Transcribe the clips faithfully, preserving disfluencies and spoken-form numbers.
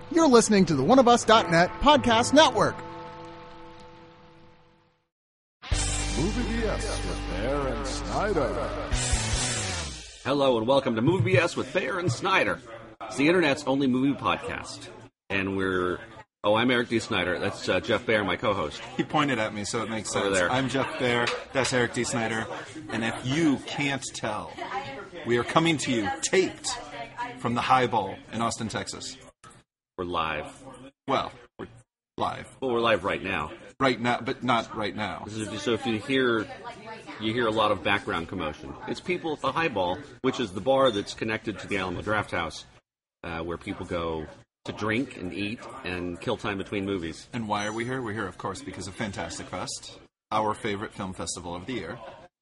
You're listening to the one of us dot net podcast network. Movie B S with Bear and Snyder. Hello and welcome to Movie B S with Bear and Snyder. It's the internet's only movie podcast. And we're... Oh, I'm Eric D. Snyder. That's uh, Jeff Bear, my co-host. He pointed at me, so it makes sense. Over there. I'm Jeff Bear. That's Eric D. Snyder. And if you can't tell, we are coming to you taped from the Highball in Austin, Texas. We're live. Well, we're live. Well, we're live right now. Right now, but not right now. So if you hear... You hear a lot of background commotion. It's people at the Highball, which is the bar that's connected to the Alamo Drafthouse, uh, where people go to drink and eat and kill time between movies. And why are we here? We're here, of course, because of Fantastic Fest, our favorite film festival of the year.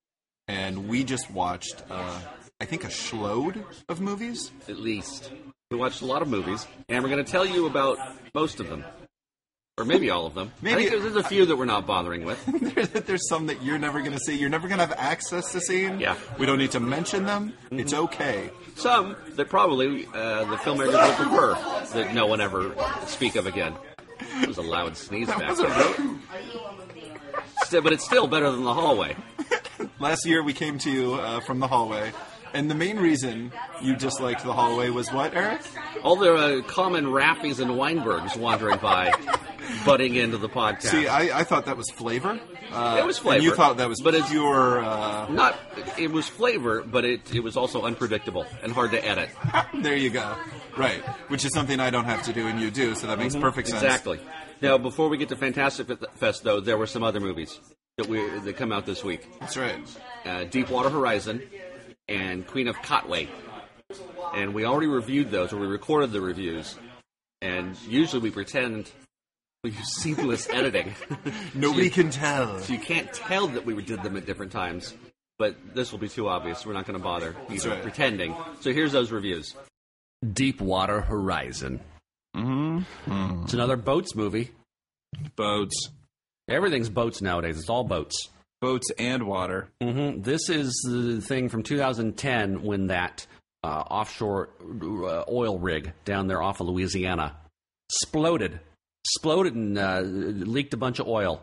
And we just watched, uh, I think, a shload of movies? At least. We watched a lot of movies, and we're going to tell you about most of them. Or maybe all of them. Maybe I think there's a few that we're not bothering with. There's some that you're never going to see. You're never going to have access to seeing. Yeah. We don't need to mention them. Mm-hmm. It's okay. Some that probably uh, the filmmakers would prefer that no one ever speak of again. It was a loud sneeze that back wasn't there. Real. Still, but it's still better than the hallway. Last year we came to you uh, from the hallway. And the main reason you disliked the hallway was what, Eric? All the uh, common Raffies and Weinbergs wandering by, butting into the podcast. See, I, I thought that was flavor. Uh, it was flavor. And you thought that was but pure... Uh... Not, it was flavor, but it, it was also unpredictable and hard to edit. There you go. Right. Which is something I don't have to do and you do, so that makes mm-hmm. perfect sense. Exactly. Now, before we get to Fantastic Fest, though, there were some other movies that, we, that come out this week. That's right. Uh, Deepwater Horizon and Queen of Katwe. And we already reviewed those, or we recorded the reviews. And usually we pretend we use seamless editing. Nobody so can tell. So you can't tell that we did them at different times. But this will be too obvious. We're not going to bother even right. pretending. So here's those reviews. Deepwater Horizon. Mm-hmm. It's another boats movie. Boats. Everything's boats nowadays. It's all boats. Boats and water. Mm-hmm. This is the thing from two thousand ten when that uh, offshore uh, oil rig down there off of Louisiana exploded. Exploded and uh, leaked a bunch of oil.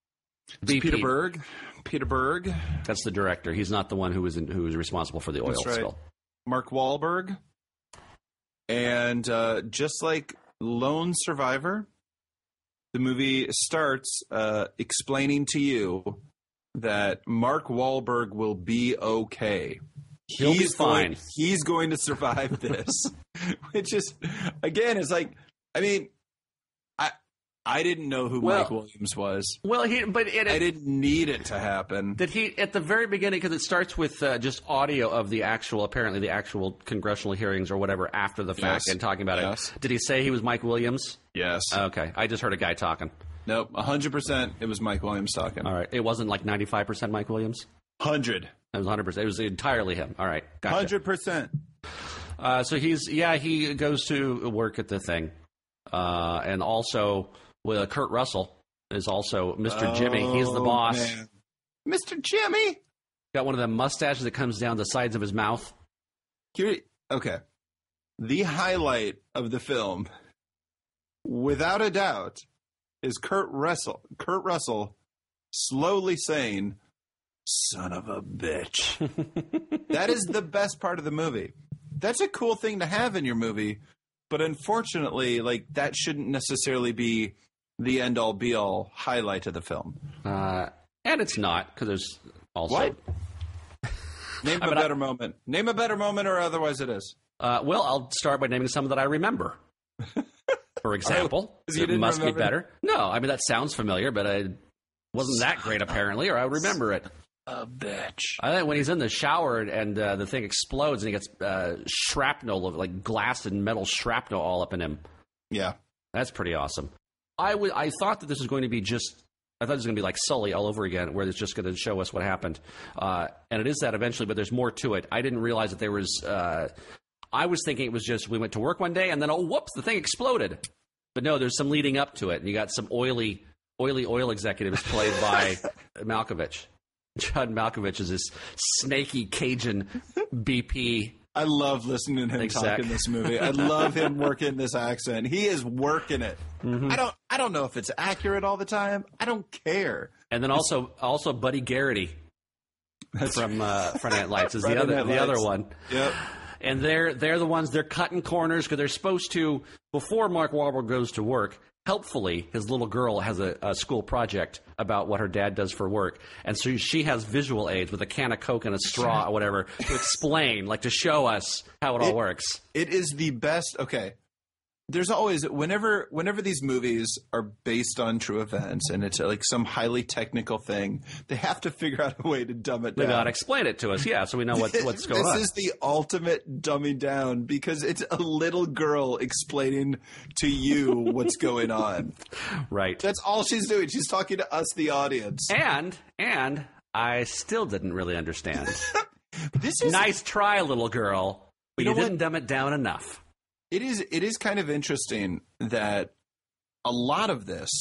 B P. Peter Berg. Peter Berg. That's the director. He's not the one who was in, who was responsible for the oil That's right. spill. Mark Wahlberg. And uh, just like Lone Survivor, the movie starts uh, explaining to you that Mark Wahlberg will be okay. He'll he's be fine. Going, he's going to survive this. Which is, again, it's like, I mean, I I didn't know who well, Mike Williams was. Well, he, but it, I didn't need it to happen. Did he, at the very beginning, because it starts with uh, just audio of the actual, apparently the actual congressional hearings or whatever after the fact yes. and talking about yes. it. Did he say he was Mike Williams? Yes. Okay. I just heard a guy talking. Nope, one hundred percent it was Mike Williams talking. All right. It wasn't like ninety-five percent Mike Williams? one hundred. It was one hundred percent. It was entirely him. All right. Gotcha. one hundred percent. Uh, so he's, yeah, he goes to work at the thing. Uh, and also, well, Kurt Russell is also Mister Oh, Jimmy. He's the boss. Man. Mister Jimmy? Got one of them mustaches that comes down the sides of his mouth. Here, okay. The highlight of the film, without a doubt, is Kurt Russell, Kurt Russell slowly saying, "Son of a bitch." That is the best part of the movie. That's a cool thing to have in your movie, but unfortunately, like, that shouldn't necessarily be the end-all, be-all highlight of the film. Uh, and it's not, because there's also... What? Name I a mean, better I... moment. Name a better moment, or otherwise it is. Uh, well, I'll start by naming some that I remember. For example, oh, you it didn't must be remember better. No, I mean, that sounds familiar, but it wasn't that great, apparently, or I remember it. A bitch. I think when he's in the shower and uh, the thing explodes and he gets uh, shrapnel, of like glass and metal shrapnel all up in him. Yeah. That's pretty awesome. I, w- I thought that this was going to be just... I thought it was going to be like Sully all over again, where it's just going to show us what happened. Uh, and it is that eventually, but there's more to it. I didn't realize that there was... Uh, I was thinking it was just we went to work one day and then, oh, whoops, the thing exploded. But no, there's some leading up to it. And you got some oily, oily oil executives played by Malkovich. Judd Malkovich is this snaky Cajun B P I love listening to him Exactly. talk in this movie. I love him working this accent. He is working it. Mm-hmm. I don't. I don't know if it's accurate all the time. I don't care. And then also also Buddy Garrity from uh, Friday Night Lights is the Friday other Night the Lights. other one. Yep. And they're they're the ones they're cutting corners because they're supposed to before Mark Wahlberg goes to work. Helpfully, his little girl has a, a school project about what her dad does for work, and so she has visual aids with a can of Coke and a straw or whatever to explain, like to show us how it all It- works. It is the best. Okay. There's always whenever whenever these movies are based on true events and it's like some highly technical thing, they have to figure out a way to dumb it They down. gotta explain it to us, yeah, so we know what, what's going this on. is the ultimate dumbing down because it's a little girl explaining to you what's going on. Right. That's all she's doing. She's talking to us, the audience. And and I still didn't really understand. This is Nice try, little girl, but You you, know didn't what? dumb it down enough. It is it is kind of interesting that a lot of this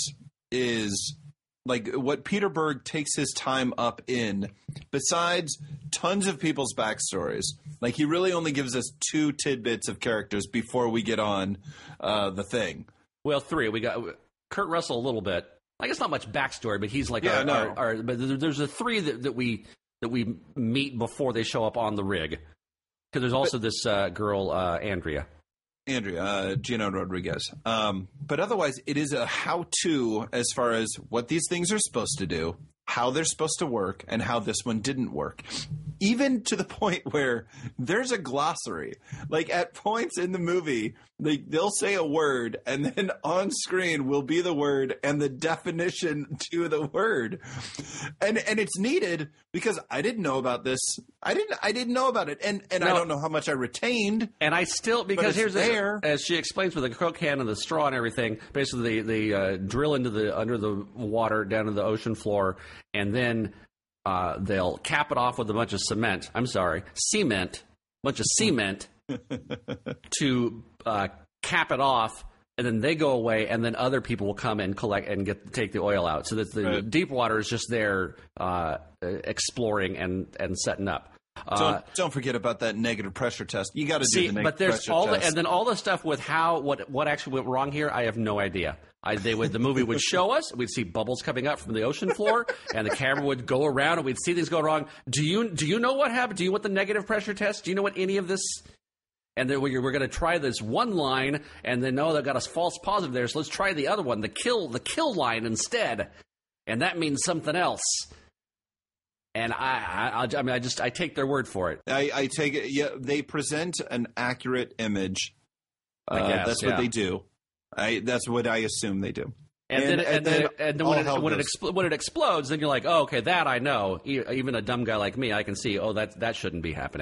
is like what Peter Berg takes his time up in, besides tons of people's backstories. Like he really only gives us two tidbits of characters before we get on uh, the thing. Well, three. We got Kurt Russell a little bit. I guess not much backstory, but he's like Yeah, our, no. our, our. But there- there's a three that, that we that we meet before they show up on the rig. Because there's also this uh, girl uh, Andrea. Andrea, uh, Gino Rodriguez. Um, but otherwise, it is a how-to as far as what these things are supposed to do, how they're supposed to work, and how this one didn't work. Even to the point where there's a glossary. Like at points in the movie, they, they'll say a word, and then on screen will be the word and the definition to the word. And and it's needed because I didn't know about this. I didn't I didn't know about it, and and I No. don't know how much I retained. And I still because it's here's there. the, as she explains with the Coke can and the straw and everything. Basically, they, they uh, drill into the under the water down to the ocean floor, and then uh, they'll cap it off with a bunch of cement. I'm sorry, cement, bunch of cement to uh, cap it off. And then they go away, and then other people will come and collect and get take the oil out. So that the Right. deep water is just there uh, exploring and, and setting up. Uh, Don't, don't forget about that negative pressure test. You got to do See, the negative but there's pressure all the, test. and then all the stuff with how what what actually went wrong here. I have no idea. I, they would the movie would show us. We'd see bubbles coming up from the ocean floor, and the camera would go around, and we'd see things go wrong. Do you do you know what happened? Do you know what the negative pressure test? Do you know what any of this? And then we're, we're going to try this one line, and then no, they've got a false positive there. So let's try the other one, the kill the kill line instead, and that means something else. And I, I, I mean, I just I take their word for it. I, I take it. Yeah, they present an accurate image. Uh, I guess, that's yeah. what they do. I that's what I assume they do. And, And- then, and, and then, then and then all when, hell it, when, it goes. expl- when it explodes, then you're like, oh, okay, that I know. E- Even a dumb guy like me, I can see, oh, that that shouldn't be happening.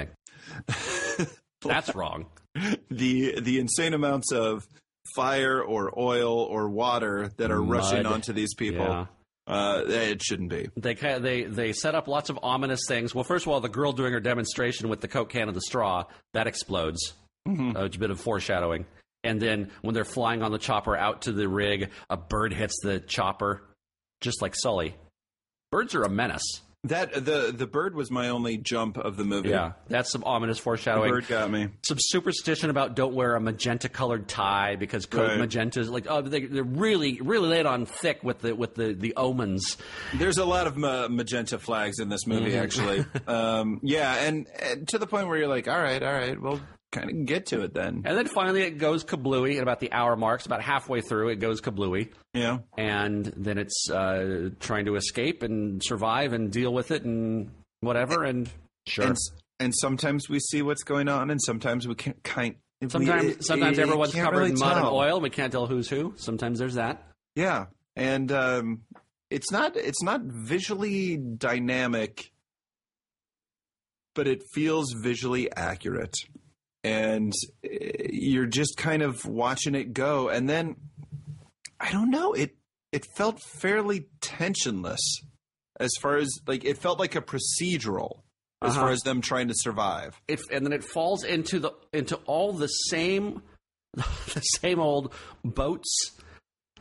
That's wrong. The the insane amounts of fire or oil or water that are rushing Mud. onto these people. Yeah. Uh, it shouldn't be. They ki- they they set up lots of ominous things. Well, first of all, the girl doing her demonstration with the Coke can and the straw that explodes. Mm-hmm. Uh, it's a bit of foreshadowing. And then when they're flying on the chopper out to the rig, a bird hits the chopper, just like Sully. Birds are a menace. That the the bird was my only jump of the movie. Yeah, that's some ominous The foreshadowing. bird got me. Some superstition about don't wear a magenta colored tie because code Right. magenta is like oh they, they're really really laid on thick with the with the, the omens. There's a lot of ma- magenta flags in this movie, Mm-hmm. actually. um, yeah, and, and to the point where you're like, all right, all right, well, kind of get to it then. And then finally it goes kablooey at about the hour marks, about halfway through it goes kablooey, Yeah. and then it's uh, trying to escape and survive and deal with it and whatever and sure. And, s- and sometimes we see what's going on, and sometimes we can't kind. we- Sometimes it- sometimes it- everyone's can't covered really in mud and tell. oil. We can't tell who's who. Sometimes there's that. Yeah, and um, it's not it's not visually dynamic, but it feels visually accurate, and uh, you're just kind of watching it go, and then I don't know it it felt fairly tensionless as far as like it felt like a procedural as Uh-huh. far as them trying to survive. It, and then it falls into the into all the same the same old boats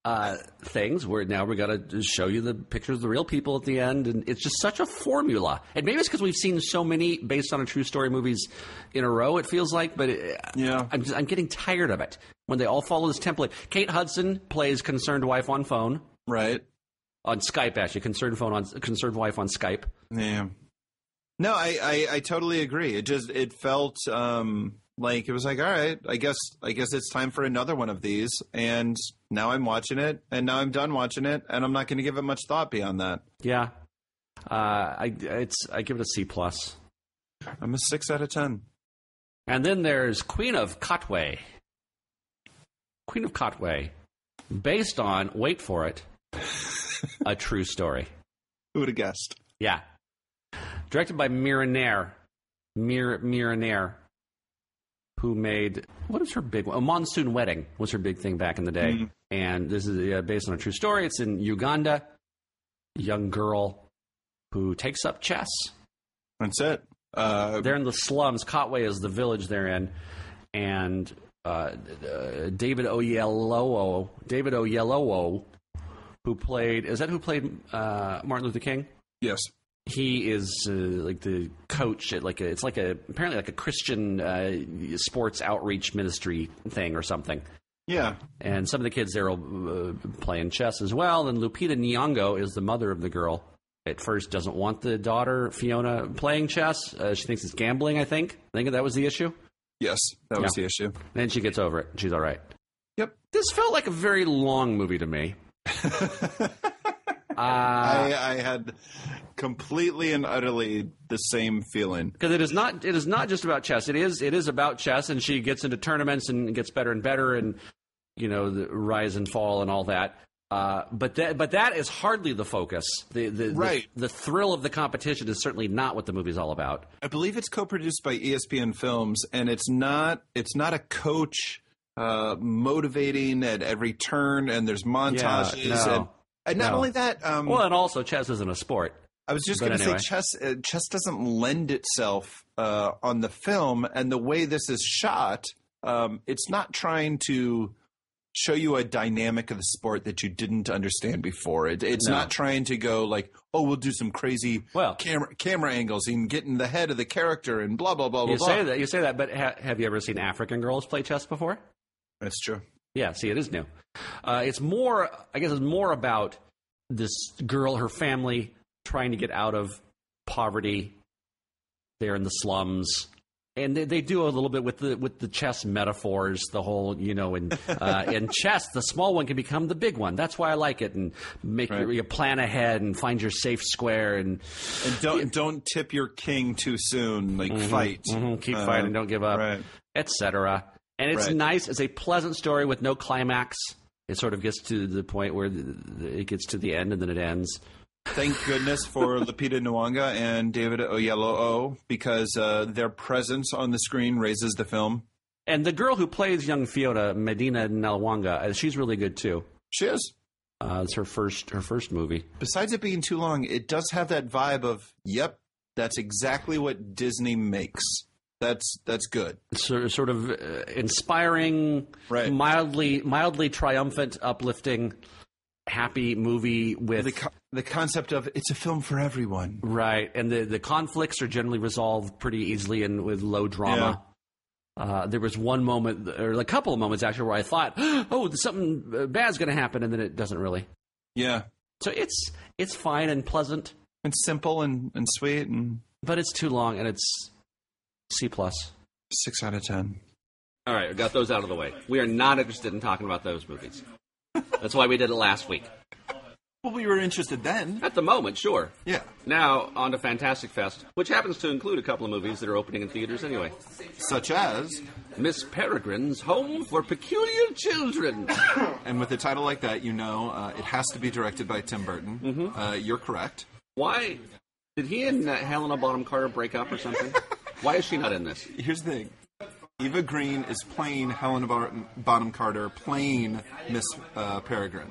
uh, things where now we got to show you the pictures of the real people at the end, and it's just such a formula. And maybe it's because we've seen so many based on a true story movies in a row. It feels like, but it, Yeah. I'm just, I'm getting tired of it when they all follow this template. Kate Hudson plays concerned wife on phone Right. on Skype. Actually, concerned phone on concerned wife on Skype. Yeah. No, I, I, I totally agree. It just it felt um, like it was like, all right, I guess I guess it's time for another one of these. And now I'm watching it, and now I'm done watching it, and I'm not going to give it much thought beyond that. Yeah, uh, I it's I give it a C plus. I'm a six out of ten. And then there's Queen of Katwe. Queen of Katwe, based on, wait for it, a true story. Who would have guessed? Yeah. Directed by Mira Nair. Mira, Mira Nair, who made, what is her big one? A Monsoon Wedding was her big thing back in the day. Mm. And this is uh, based on a true story. It's in Uganda. A young girl who takes up chess. That's it. Uh, They're in the slums. Katwe is the village they're in. And uh, uh, David Oyelowo, David Oyelowo, who played, is that who played uh, Martin Luther King? yes. He is uh, like the coach at like a, it's like a, apparently like a Christian uh, sports outreach ministry thing or something. Yeah. And some of the kids there are uh, playing chess as well. And Lupita Nyong'o is the mother of the girl. At first doesn't want the daughter, Fiona, playing chess. Uh, she thinks it's gambling, I think. I think that was the issue. Yes, that was Yeah. the issue. Then she gets over it. She's all right. Yep. This felt like a very long movie to me. Uh, I, I had completely and utterly the same feeling. Because it is not it is not just about chess. It is it is about chess, and she gets into tournaments and gets better and better, and you know the rise and fall and all that. Uh, but that but that is hardly the focus. The the, Right. the the thrill of the competition is certainly not what the movie's all about. I believe it's co-produced by E S P N Films, and it's not it's not a coach uh, motivating at every turn, and there's montages. Yeah, no. and, and not No. only that, um, Well, and also chess isn't a sport. I was just but going to anyway. say chess. Uh, chess doesn't lend itself uh, on the film, and the way this is shot, um, it's not trying to show you a dynamic of the sport that you didn't understand before. It, it's No. not trying to go like, oh, we'll do some crazy Well- camera camera angles and get in the head of the character and blah blah blah blah You blah. say that, you say that, but ha- have you ever seen African girls play chess before? That's true. Yeah, see, it is new. Uh, it's more, I guess, it's more about this girl, her family, trying to get out of poverty. They're in the slums, and they, they do a little bit with the with the chess metaphors. The whole, you know, in uh, in chess, the small one can become the big one. That's why I like it, and make Right. your, you plan ahead and find your safe square and And don't don't tip your king too soon. Like fight, mhm, keep Uh, fighting, don't give up, right. et cetera. And it's Right. nice. It's a pleasant story with no climax. It sort of gets to the point where the, the, it gets to the end and then it ends. Thank goodness for Lupita Nyong'o and David Oyelowo, because uh, their presence on the screen raises the film. And the girl who plays young Fiona, Medina Nalwanga, uh, she's really good too. She is. Uh, it's her first her first movie. Besides it being too long, it does have that vibe of, yep, that's exactly what Disney makes. That's that's good. It's sort sort of uh, inspiring, Right. mildly mildly triumphant, uplifting, happy movie with The co- the concept of it's a film for everyone. right, and the the conflicts are generally resolved pretty easily and with low drama. Uh, there was one moment, or a couple of moments actually, where I thought, "Oh, something uh, bad's going to happen," and then it doesn't really. Yeah, So it's it's fine and pleasant, and simple and, and sweet, and but it's too long, and it's C plus. six out of ten. All right, I got those out of the way. We are not interested in talking about those movies. That's why we did it last week. Well, we were interested then. At the moment, sure. Yeah. Now, on to Fantastic Fest, which happens to include a couple of movies that are opening in theaters anyway. Such as, Miss Peregrine's Home for Peculiar Children. and with a title like that, you know uh, it has to be directed by Tim Burton. Mm-hmm. Uh, you're correct. Why? Did he and uh, Helena Bonham Carter break up or something? Why is she not in this? Here's the thing. Eva Green is playing Helena Bonham Bonham Carter, playing Miss uh, Peregrine.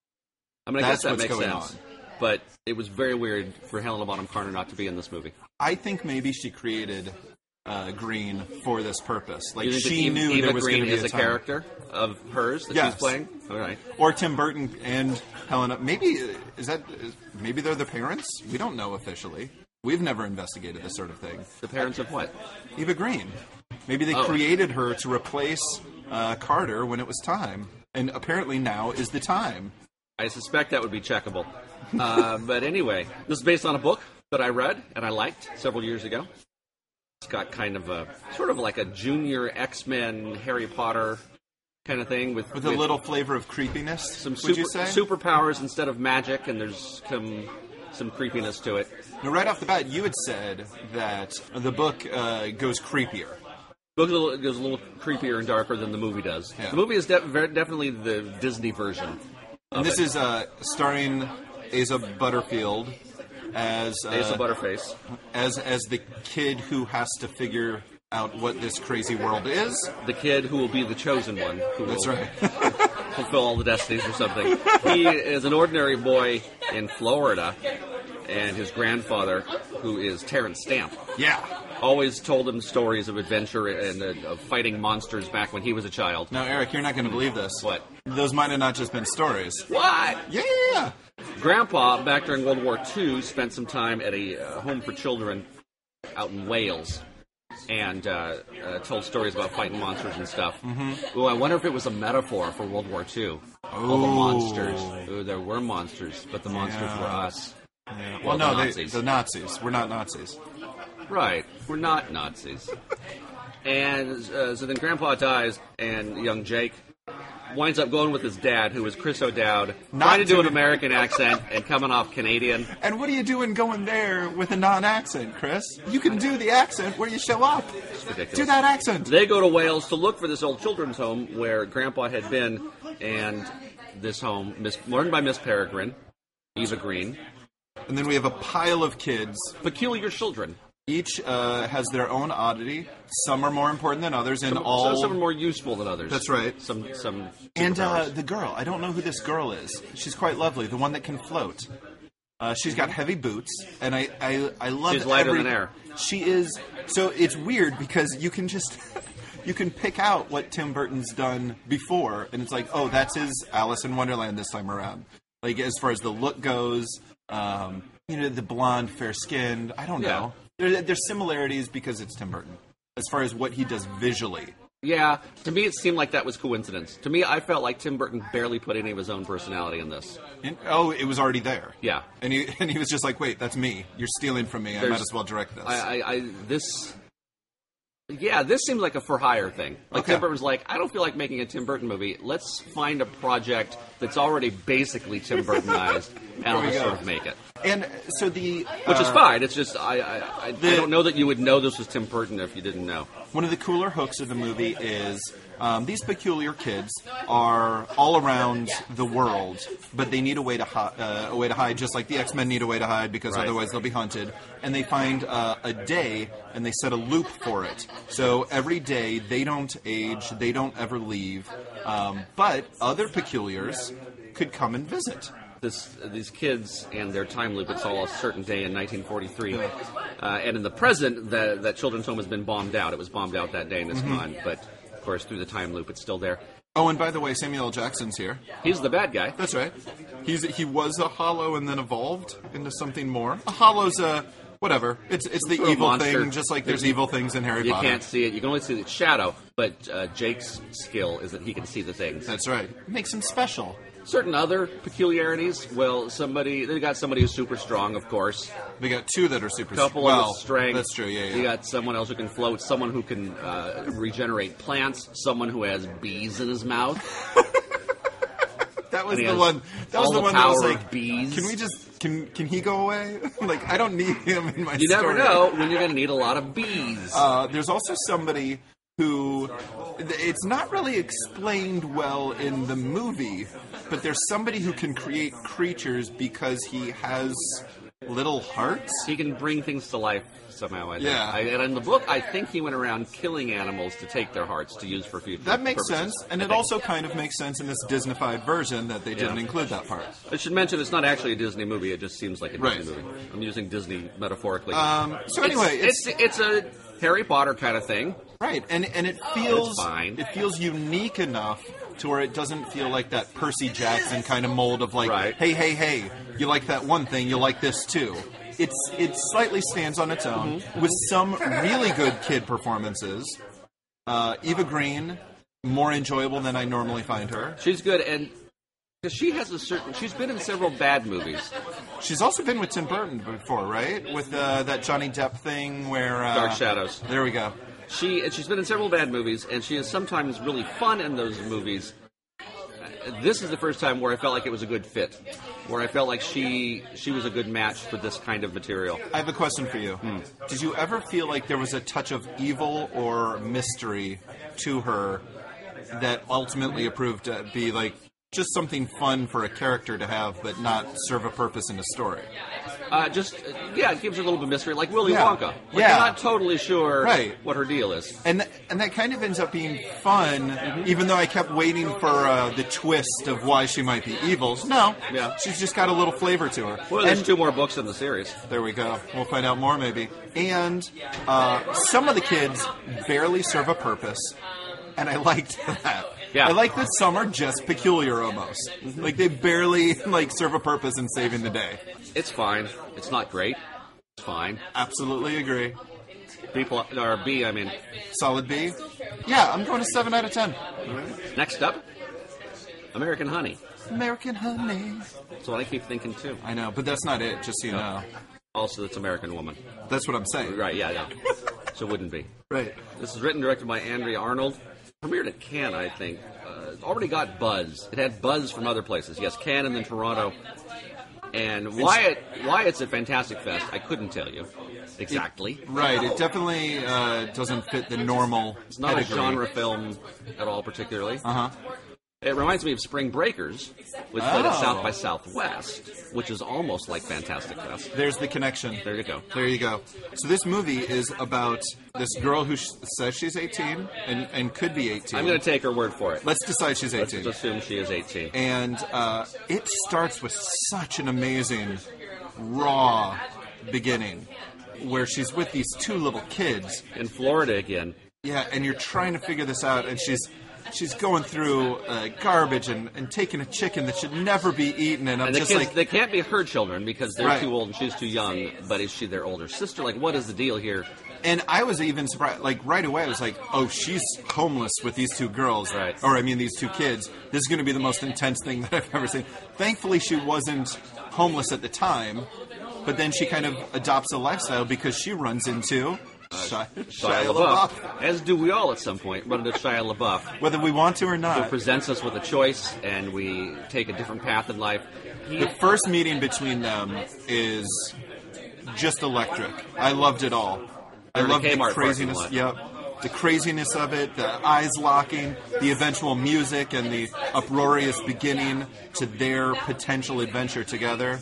I mean, I That's guess that what's makes going sense. on. But it was very weird for Helena Bonham Carter not to be in this movie. I think maybe she created uh, Green for this purpose. Like You think that she Eva, knew Eva there was going Green to be is a a time. character of hers that Yes. she's playing? All right. Or Tim Burton and Helena. Maybe is that is, maybe they're the parents. We don't know officially. We've never investigated this sort of thing. The parents of what? Eva Green. Maybe they Oh. created her to replace uh, Carter when it was time, and apparently now is the time. I suspect that would be checkable. Uh, but anyway, this is based on a book that I read and I liked several years ago. It's got kind of a sort of like a junior X-Men Harry Potter kind of thing with, With a little flavor of creepiness, some would super, you say? superpowers instead of magic, and there's some some creepiness to it. Now, right off the bat, you had said that the book uh, goes creepier. The book is a little- goes a little creepier and darker than the movie does. Yeah. The movie is de- very, definitely the Disney version. And this is uh, starring Asa Butterfield as uh, Asa Butterface. as as the kid who has to figure out what this crazy world is. The kid who will be the chosen one. Who That's will right. fulfill all the destinies or something. He is an ordinary boy in Florida, and his grandfather, who is Terrence Stamp, Yeah. always told him stories of adventure and uh, of fighting monsters back when he was a child. Now, Eric, you're not going to believe this. What? Those might have not just been stories. What? Yeah, yeah, yeah. Grandpa, back during World War Two, spent some time at a uh, home for children out in Wales, and uh, uh, told stories about fighting monsters and stuff. Mm-hmm. Ooh, I wonder if it was a metaphor for World War Two. All the monsters. Ooh, there were monsters, but the monsters Yeah. were us. Yeah. Well, Well, no, the they, Nazis. the Nazis. We're not Nazis. Right. We're not Nazis. And uh, so then Grandpa dies, and young Jake winds up going with his dad, who is Chris O'Dowd, Not trying to do an to- American accent and coming off Canadian. And what are you doing going there with a non-accent, Chris? You can do the accent where you show up. ridiculous. Do that accent. They go to Wales to look for this old children's home where Grandpa had been, and this home, Miss, run by Miss Peregrine, Eva Green, And then we have a pile of kids. peculiar children. Each uh, has their own oddity. Some are more important than others, and Some, all. some are more useful than others. That's right. Some, some. And uh, superpowers. the girl, I don't know who this girl is. She's quite lovely. The one that can float. Uh, she's got heavy boots, and I, I, I love. She's lighter every- than air. She is. So it's weird because you can just you can pick out what Tim Burton's done before, and it's like, oh, that's his Alice in Wonderland this time around. Like as far as the look goes, um, you know, the blonde, fair skinned. I don't Yeah. know. There, there's similarities because it's Tim Burton as far as what he does visually. Yeah, to me it seemed like that was coincidence. To me, I felt like Tim Burton barely put any of his own personality in this. And, oh, it was already there. Yeah. And he and he was just like, wait, that's me. You're stealing from me. I There's- might as well direct this. I, I, I this, yeah, this seems like a for hire thing. Like Okay. Tim Burton's like, I don't feel like making a Tim Burton movie. Let's find a project that's already basically Tim Burtonized, and I'll we just go. sort of make it. and so the Which is uh, fine. It's just I, I, I, I don't know that you would know this was Tim Burton if you didn't know. One of the cooler hooks of the movie is um, these peculiar kids are all around the world, but they need a way to hi- uh, a way to hide, just like the X-Men need a way to hide because Right. otherwise they'll be hunted. And they find uh, a day and they set a loop for it. So every day they don't age, they don't ever leave, um, but other peculiars could come and visit. This, these kids and their time loop, it's all a certain day in nineteen forty-three. Uh, and in the present, the, that children's home has been bombed out. It was bombed out that day and it's Mm-hmm. gone. But, of course, through the time loop, it's still there. Oh, and by the way, Samuel L. Jackson's here. He's the bad guy. That's right. He's he was a hollow and then evolved into something more. A hollow's a whatever. It's it's the Sort of evil monster. thing, just like there's evil things in Harry You Potter. can't see it. You can only see the shadow. But uh, Jake's skill is that he can see the things. That's right. Makes him special. Certain other peculiarities. Well, somebody they got somebody who's super strong, of course. We got two that are super. Couple well, with strength. That's true. Yeah, yeah. You got someone else who can float. Someone who can uh, regenerate plants. Someone who has bees in his mouth. that was and he the has one. That was all the, the one that was power of like, bees. can we just can can he go away? Like I don't need him in my. You never story. know when you're going to need a lot of bees. Uh, there's also somebody who it's not really explained well in the movie, but there's somebody who can create creatures because he has little hearts. He can bring things to life somehow. I think. Yeah. I, and in the book, I think he went around killing animals to take their hearts to use for future. That makes purposes. sense, and I it think. also kind of makes sense in this Disneyfied version that they didn't Yeah. include that part. I should mention it's not actually a Disney movie. It just seems like a Right. Disney movie. I'm using Disney metaphorically. Um, so anyway, it's it's, it's a Harry Potter kind of thing. Right, and and it feels It's fine. it feels unique enough to where it doesn't feel like that Percy Jackson kind of mold of like, Right. hey, hey, hey, you like that one thing, you like this too. It's it slightly stands on its own Mm-hmm. with some really good kid performances. Uh, Eva Green, more enjoyable than I normally find her. She's good, and because she has a certain, she's been in several bad movies. She's also been with Tim Burton before, right? With uh, that Johnny Depp thing where uh, Dark Shadows. There we go. She and she's been in several bad movies, and she is sometimes really fun in those movies. Uh, This is the first time where I felt like it was a good fit, where I felt like she she was a good match for this kind of material. I have a question for you. Hmm. Did you ever feel like there was a touch of evil or mystery to her that ultimately proved to be like just something fun for a character to have, but not serve a purpose in a story? Uh, just uh, yeah, it gives her a little bit of mystery, like Willy Yeah. Wonka. Like Yeah. You're not totally sure Right. what her deal is. And th- and that kind of ends up being fun, Mm-hmm. even though I kept waiting for uh, the twist of why she might be evil. No, Yeah. she's just got a little flavor to her. Well, there's And- two more books in the series. There we go. We'll find out more maybe. And uh, some of the kids barely serve a purpose, and I liked that. Yeah. I like that some are just peculiar almost. Like they barely like serve a purpose in saving the day. It's fine. It's not great. It's fine. Absolutely agree. B plus, or B, I mean. Solid B. Yeah, I'm going to seven out of ten. Next up, American Honey. American Honey. That's what I keep thinking too. I know, but that's not it. Just so you know, Also, it's American Woman. that's what I'm saying. Right? Yeah, yeah. So it wouldn't be. Right. This is written and directed by Andrea Arnold. Premiered at Cannes, I think. Uh, already got buzz. It had buzz from other places. Yes, Cannes and then Toronto. And why it why it's a Fantastic Fest, I couldn't tell you exactly. Right. It definitely uh, doesn't fit the normal. It's not a pedigree. genre film at all, particularly. Uh huh. It reminds me of Spring Breakers, which played at Oh. South by Southwest, which is almost like Fantastic Fest. There's the connection. There you go. There you go. So this movie is about this girl who sh- says she's eighteen and, and could be eighteen. I'm going to take her word for it. Let's decide she's Let's eighteen. assume she is eighteen. And uh, it starts with such an amazing, raw beginning where she's with these two little kids. In Florida again. Yeah, and you're trying to figure this out, and she's she's going through uh, garbage and, and taking a chicken that should never be eaten, and I'm And the just kids, like, they can't be her children because they're Right. too old and she's too young. But is she their older sister? Like, what is the deal here? and I was even surprised, like right away, I was like, oh, she's homeless with these two girls, Right. or I mean these two kids. This is going to be the most intense thing that I've ever seen. Thankfully, she wasn't homeless at the time, but then she kind of adopts a lifestyle because she runs into Shia, Shia LaBeouf. As do we all at some point, run into Shia LaBeouf, whether we want to or who not. presents us with a choice and we take a different path in life. He, The first meeting between them is just electric. I loved it all. I They're in a loved the Kmart craziness. parking Yep. The craziness of it, the eyes locking, the eventual music, and the uproarious beginning to their potential adventure together.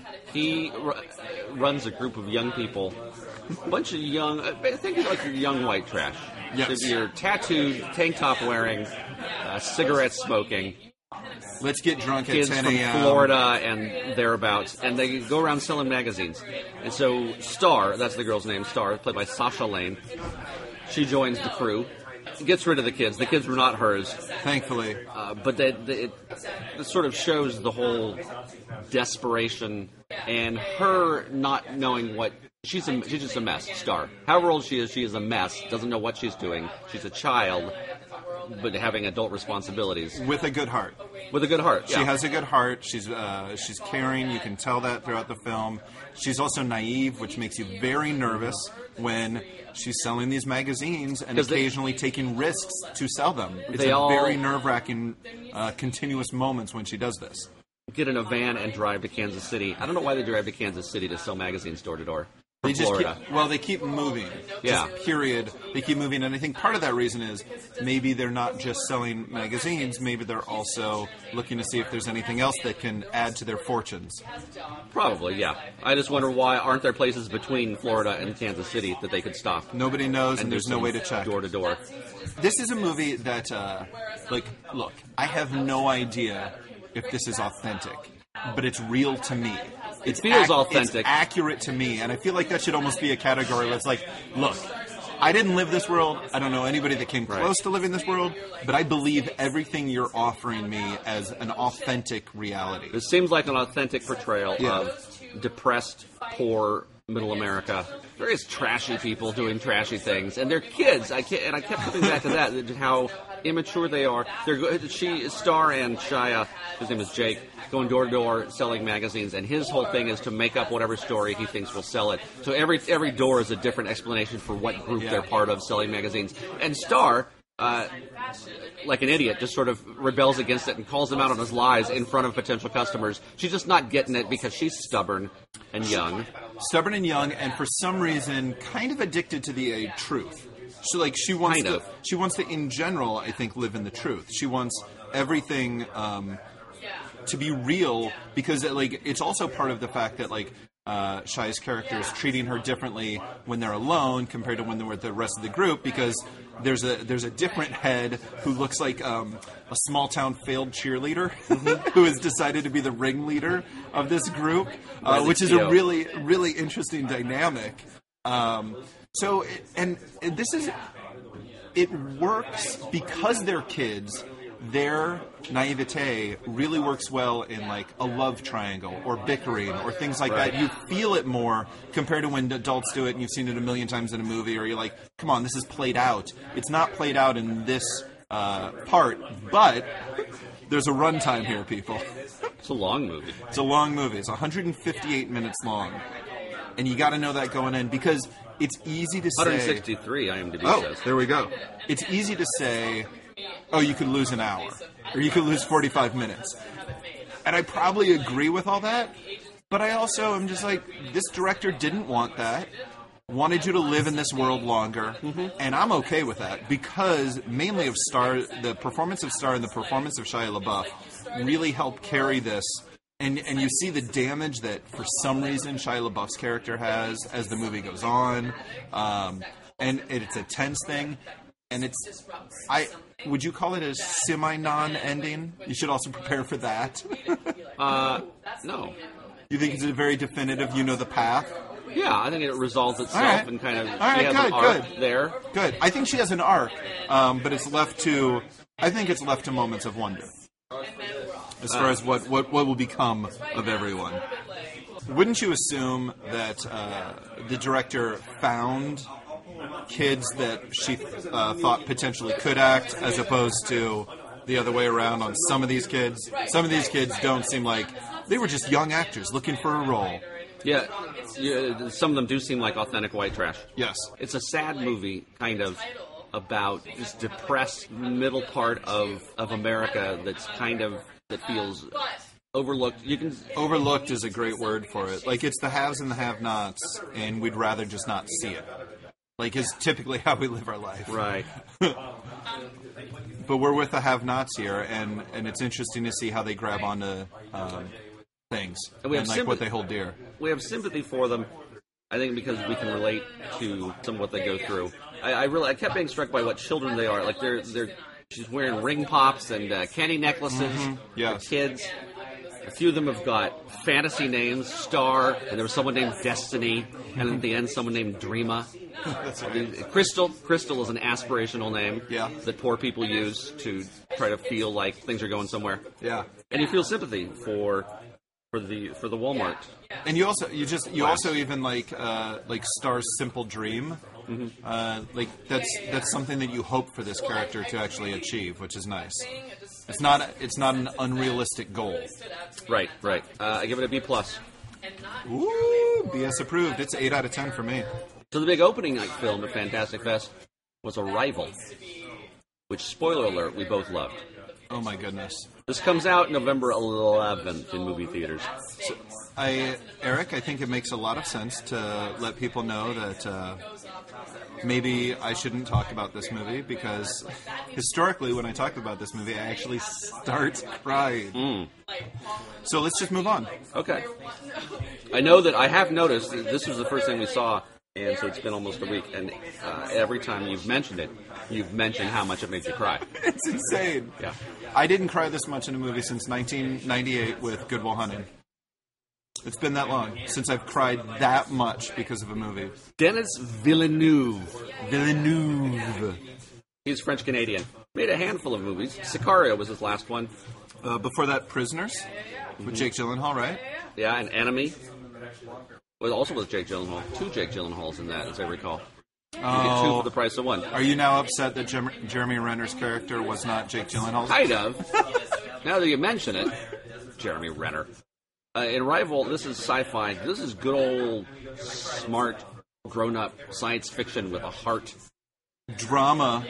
he r- runs a group of young people, a bunch of young, uh, think of like your young white trash. Yes. So you're tattooed, tank top wearing, uh, cigarette smoking, Let's get drunk at kids ten from a.m. Florida and thereabouts, and they go around selling magazines. And so Star, that's the girl's name, Star, played by Sasha Lane, she joins the crew, gets rid of the kids. The kids were not hers, Thankfully. uh, but they, they, it, it sort of shows the whole desperation and her not knowing what. She's a, she's just a mess, Star. However old she is, she is a mess, doesn't know what she's doing. She's a child, but having adult responsibilities. With a good heart. With a good heart, She yeah. has a good heart. She's uh, she's caring. You can tell that throughout the film. She's also naive, which makes you very nervous when she's selling these magazines and 'Cause they- occasionally taking risks to sell them. It's They a all- very nerve-wracking, uh, continuous moments when she does this. Get in a van and drive to Kansas City. I don't know why they drive to Kansas City to sell magazines door to door. They From just Florida. keep, well, they keep moving. Yeah. Just period. They keep moving, and I think part of that reason is maybe they're not just selling magazines. Maybe they're also looking to see if there's anything else that can add to their fortunes. Probably, yeah. I just wonder why aren't there places between Florida and Kansas City that they could stop Nobody knows, and, and there's do no some way to check. door to door. This is a movie that, uh, like, look, I have no idea if this is authentic, but it's real to me. It feels authentic. It's accurate to me, and I feel like that should almost be a category where it's like, look, I didn't live this world. I don't know anybody that came Right. close to living this world, but I believe everything you're offering me as an authentic reality. It seems like an authentic portrayal Yeah. of depressed, poor middle America. Various trashy people doing trashy things, and they're kids. I can't, and I kept coming back to that, that how immature they are. They're go- she, Star and Shia, his name is Jake, going door to door selling magazines, and his whole thing is to make up whatever story he thinks will sell it. So every every door is a different explanation for what group Yeah. they're part of selling magazines. And Star, uh, like an idiot, just sort of rebels against it and calls him out on his lies in front of potential customers. She's just not getting it because she's stubborn and young. Stubborn and young, and for some reason, kind of addicted to the uh, truth. So, like, she wants Kind to. of. She wants to, in general, I think, live in the truth. She wants everything um, to be real because, like, it's also part of the fact that, like, uh, Shia's character is treating her differently when they're alone compared to when they're with the rest of the group because there's a there's a different head who looks like um, a small town failed cheerleader who has decided to be the ringleader of this group, uh, Really which is cute. a really really interesting dynamic. Um, so it, and, and this is it works because they're kids. Their naivete really works well in like a love triangle or bickering or things like Right. that. You feel it more compared to when adults do it and you've seen it a million times in a movie or you're like, come on, this is played out. It's not played out in this uh, part, but there's a runtime here, people. It's a long movie. It's a long movie. It's one hundred fifty-eight minutes long. And you got to know that going in because it's easy to say... one sixty-three IMDb Oh, says. there we go. It's easy to say, oh, you could lose an hour, or you could lose forty-five minutes. And I probably agree with all that, but I also am just like, this director didn't want that, wanted you to live in this world longer, and I'm okay with that, because mainly of Star, the performance of Star and the performance of Shia LaBeouf really helped carry this. And and you see the damage that, for some reason, Shia LaBeouf's character has as the movie goes on. Um, and it's a tense thing. And it's... I would you call it a semi-non-ending? You should also prepare for that. Uh, no. You think it's a very definitive, you know the path? Yeah, I think it resolves itself All right. and kind of All she right, has good, an arc good. there. Good. I think she has an arc, um, but it's left to... I think it's left to moments of wonder. As far as what, what, what will become of everyone. Wouldn't you assume that uh, the director found kids that she uh, thought potentially could act, as opposed to the other way around on some of these kids? Some of these kids don't seem like... They were just young actors looking for a role. Yeah, yeah, some of them do seem like authentic white trash. Yes. It's a sad movie, kind of, about this depressed middle part of, of America that's kind of, that feels overlooked. You can Overlooked is a great word for it. Like, it's the haves and the have-nots, and we'd rather just not see it. Like, it's typically how we live our life. Right. But we're with the have-nots here, and, and it's interesting to see how they grab onto um, things And and, we have like what sympathy- they hold dear. We have sympathy for them, I think, because we can relate to some of what they go through. I, I really, I kept being struck by what children they are. Like, they're, they're, she's wearing ring pops and uh, candy necklaces. Yes. They're kids. A few of them have got fantasy names, Star, and there was someone named Destiny, and at the end, someone named Dreama. That's I mean, Crystal. Crystal is an aspirational name Yeah. that poor people use to try to feel like things are going somewhere. Yeah. And you feel sympathy for for the for the Walmart. And you also you just you Wow. also even like uh, like Star's simple dream, Mm-hmm. uh, like that's that's something that you hope for this character to actually achieve, which is nice. It's not it's not an unrealistic goal. Right, right. Uh, I give it a B plus. Ooh, B S approved. It's eight out of ten for me. So the big opening night film at Fantastic Fest was Arrival, which, spoiler alert, we both loved. Oh my goodness. This comes out November eleventh in movie theaters. So, I Eric, I think it makes a lot of sense to let people know that uh, maybe I shouldn't talk about this movie, because historically, when I talk about this movie, I actually start crying. So let's just move on. Okay. I know that I have noticed that this was the first thing we saw, and so it's been almost a week, and uh, every time you've mentioned it, you've mentioned how much it made you cry. It's insane. Yeah. I didn't cry this much in a movie since nineteen ninety-eight with Good Will Hunting. It's been that long since I've cried that much because of a movie. Denis Villeneuve. Villeneuve. He's French-Canadian. Made a handful of movies. Sicario was his last one. Uh, before that, Prisoners with Jake Gyllenhaal, right? Yeah, and Enemy. Well, also with Jake Gyllenhaal. Two Jake Gyllenhaals in that, as I recall. You Oh. get two for the price of one. Are you now upset that Jem- Jeremy Renner's character was not Jake Gyllenhaal's? Kind of. Now that you mention it, Jeremy Renner. Uh, in Rival, this is sci-fi. This is good old, smart, grown-up science fiction with a heart. Drama.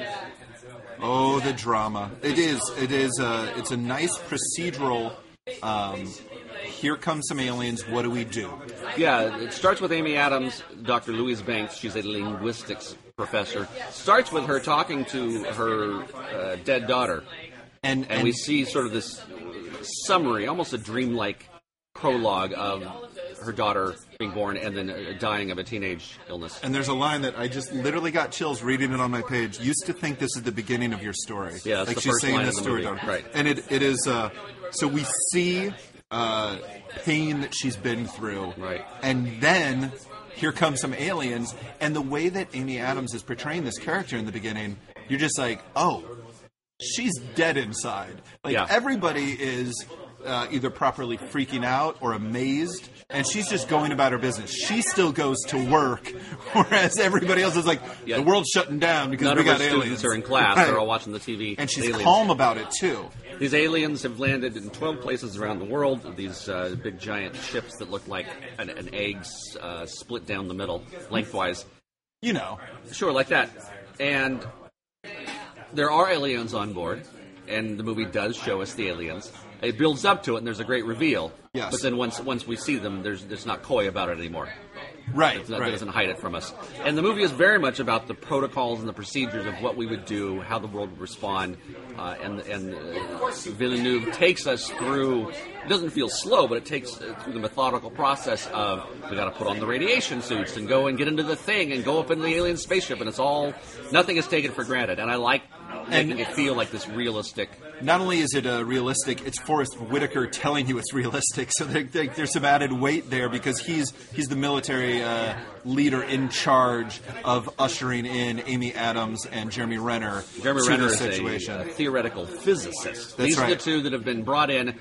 Oh, the drama. It is. It is. A, it's a nice procedural. Um, here come some aliens. What do we do? Yeah, it starts with Amy Adams, Doctor Louise Banks. She's a linguistics professor. Starts with her talking to her uh, dead daughter. And, And we see sort of this summary, almost a dreamlike prologue of her daughter being born and then uh, dying of a teenage illness. And there's a line that I just literally got chills reading it on my page. Used to think this is the beginning of your story. Yeah, that's like the she's first saying line this of the to her movie. daughter. Right. And it it is. Uh, so we see uh, pain that she's been through. Right. And then here come some aliens, and the way that Amy Adams is portraying this character in the beginning, you're just like, oh, she's dead inside. Like Yeah. everybody is. Uh, either properly freaking out or amazed, and she's just going about her business. She still goes to work, whereas everybody else is like, Yeah. the world's shutting down because None we of her got students aliens. are in class. Right. They're all watching the T V. And she's aliens. calm about it, too. These aliens have landed in twelve places around the world. These uh, big giant ships that look like an, an egg uh, split down the middle, lengthwise. You know. Sure, like that. And there are aliens on board, and the movie does show us the aliens. It builds up to it, and there's a great reveal. Yes. But then once once we see them, there's it's not coy about it anymore. Right, It's not, right. It doesn't hide it from us. And the movie is very much about the protocols and the procedures of what we would do, how the world would respond. Uh, and and uh, Villeneuve takes us through, it doesn't feel slow, but it takes uh, through the methodical process of we got to put on the radiation suits and go and get into the thing and go up in the alien spaceship. And it's all, nothing is taken for granted. And I like making And- it feel like this realistic. Not only is it uh, realistic, it's Forrest Whitaker telling you it's realistic. So there, there, there's some added weight there because he's he's the military uh, leader in charge of ushering in Amy Adams and Jeremy Renner Jeremy to Renner this is situation. a, a theoretical physicist. That's These are right. the two that have been brought in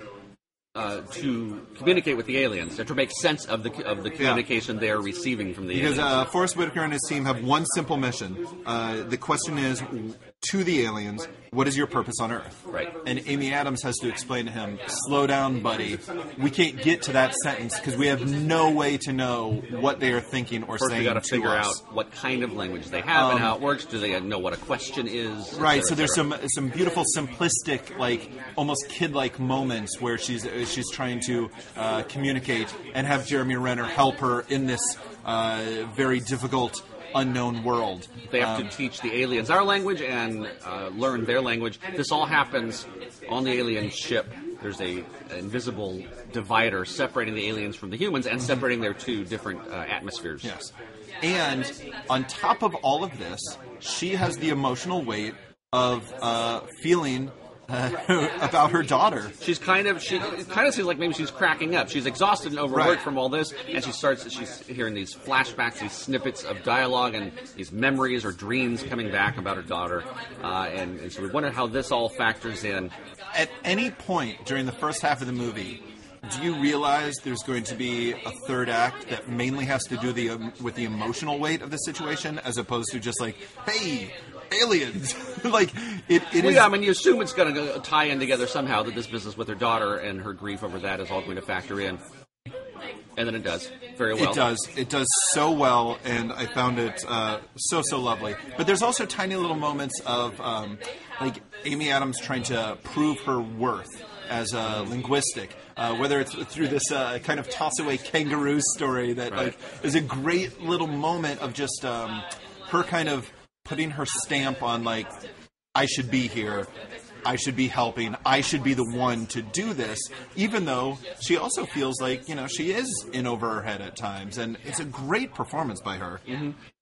uh, to communicate with the aliens, and to make sense of the of the communication they are receiving from the Because aliens. uh, Forrest Whitaker and his team have one simple mission. Uh, the question is, to the aliens, what is your purpose on Earth? Right. And Amy Adams has to explain to him, slow down, buddy. We can't get to that sentence because we have no way to know what they are thinking or First, saying we got to to figure us. out what kind of language they have and Um, how it works. Do they know what a question is? et Right, cetera, so there's et cetera. some some beautiful, simplistic, like almost kid-like moments where she's uh, she's trying to uh, communicate and have Jeremy Renner help her in this uh, very difficult, unknown world. They have Um, to teach the aliens our language and uh, learn their language. This all happens on the alien ship. There's a invisible divider separating the aliens from the humans and separating their two different uh, atmospheres. Yes. And on top of all of this, she has the emotional weight of uh, feeling uh, about her daughter. She's kind of she it kind of seems like maybe she's cracking up. She's exhausted and overworked Right. from all this, and she starts. She's hearing these flashbacks, these snippets of dialogue, and these memories or dreams coming back about her daughter. Uh, and, and so we wonder how this all factors in. At any point during the first half of the movie, do you realize there's going to be a third act that mainly has to do the um, with the emotional weight of the situation, as opposed to just like, hey, aliens? Like it, it Well, is. yeah, I mean, you assume it's going to tie in together somehow. That this business with her daughter and her grief over that is all going to factor in, and then it does very well. It does. It does so well, and I found it uh, so, so lovely. But there's also tiny little moments of, um, like, Amy Adams trying to prove her worth as a linguistic, uh, whether it's through this uh, kind of toss-away kangaroo story that, Right. like, is a great little moment of just um, her kind of putting her stamp on, like, I should be here. I should be helping. I should be the one to do this, even though she also feels like, you know, she is in over her head at times. And it's a great performance by her. Mm-hmm.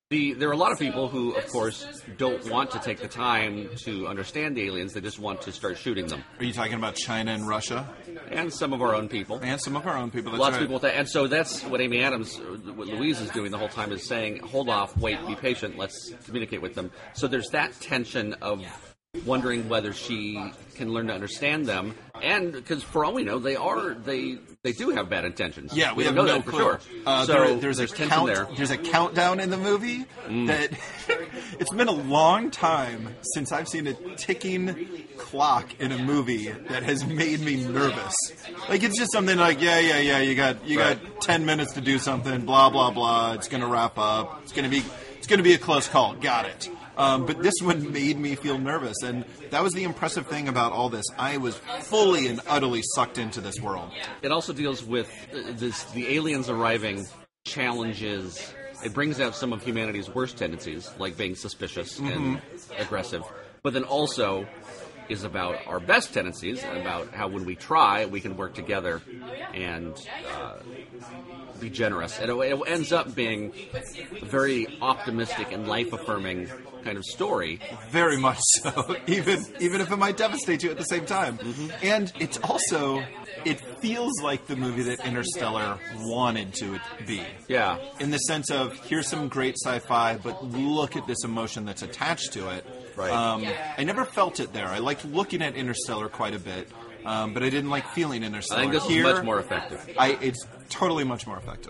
The, there are a lot of people who, of course, don't want to take the time to understand the aliens. They just want to start shooting them. Are you talking about China and Russia? And some of our own people. And some of our own people. That's Lots right. of people with that. And so that's what Amy Adams, what Louise is doing the whole time, is saying, hold off, wait, be patient, let's communicate with them. So there's that tension of wondering whether she can learn to understand them, and because for all we know, they are they they do have bad intentions. Yeah, we, we have don't know no that for clue. sure. Uh, so there, there's, there's a tension count, there. There's a countdown in the movie Mm. that it's been a long time since I've seen a ticking clock in a movie that has made me nervous. Like it's just something like yeah, yeah, yeah. You got you Right. got ten minutes to do something. Blah blah blah. It's gonna wrap up. It's gonna be it's gonna be a close call. Got it. Um, but this one made me feel nervous, and that was the impressive thing about all this. I was fully and utterly sucked into this world. It also deals with uh, this, the aliens arriving challenges. It brings out some of humanity's worst tendencies, like being suspicious Mm-hmm. and aggressive, but then also is about our best tendencies, and about how when we try, we can work together and uh, be generous. And it, it ends up being a very optimistic and life-affirming kind of story. Very much so, even even if it might devastate you at the same time. Mm-hmm. And it's also, it feels like the movie that Interstellar wanted to it be. Yeah. In the sense of, here's some great sci-fi, but look at this emotion that's attached to it. Right. Um, I never felt it there. I liked looking at Interstellar quite a bit, um, but I didn't like feeling Interstellar. I think this Here, is much more effective. I, it's totally much more effective.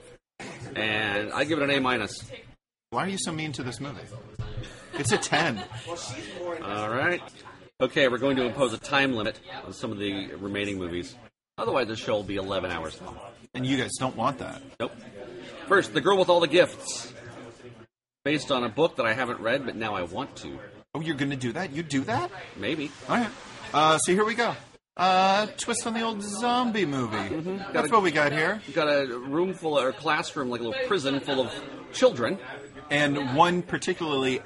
And I give it an A minus. Why are you so mean to this movie? It's a ten. All right. Okay, we're going to impose a time limit on some of the remaining movies. Otherwise, this show will be eleven hours long. And you guys don't want that. Nope. First, The Girl with All the Gifts. Based on a book that I haven't read, but now I want to. Oh, you're going to do that? You do that? Maybe. All right. Uh, so here we go. Uh, twist on the old zombie movie. Mm-hmm. That's Gotta- what we got here. You've got a room full of, or classroom, like a little prison full of children. And one particularly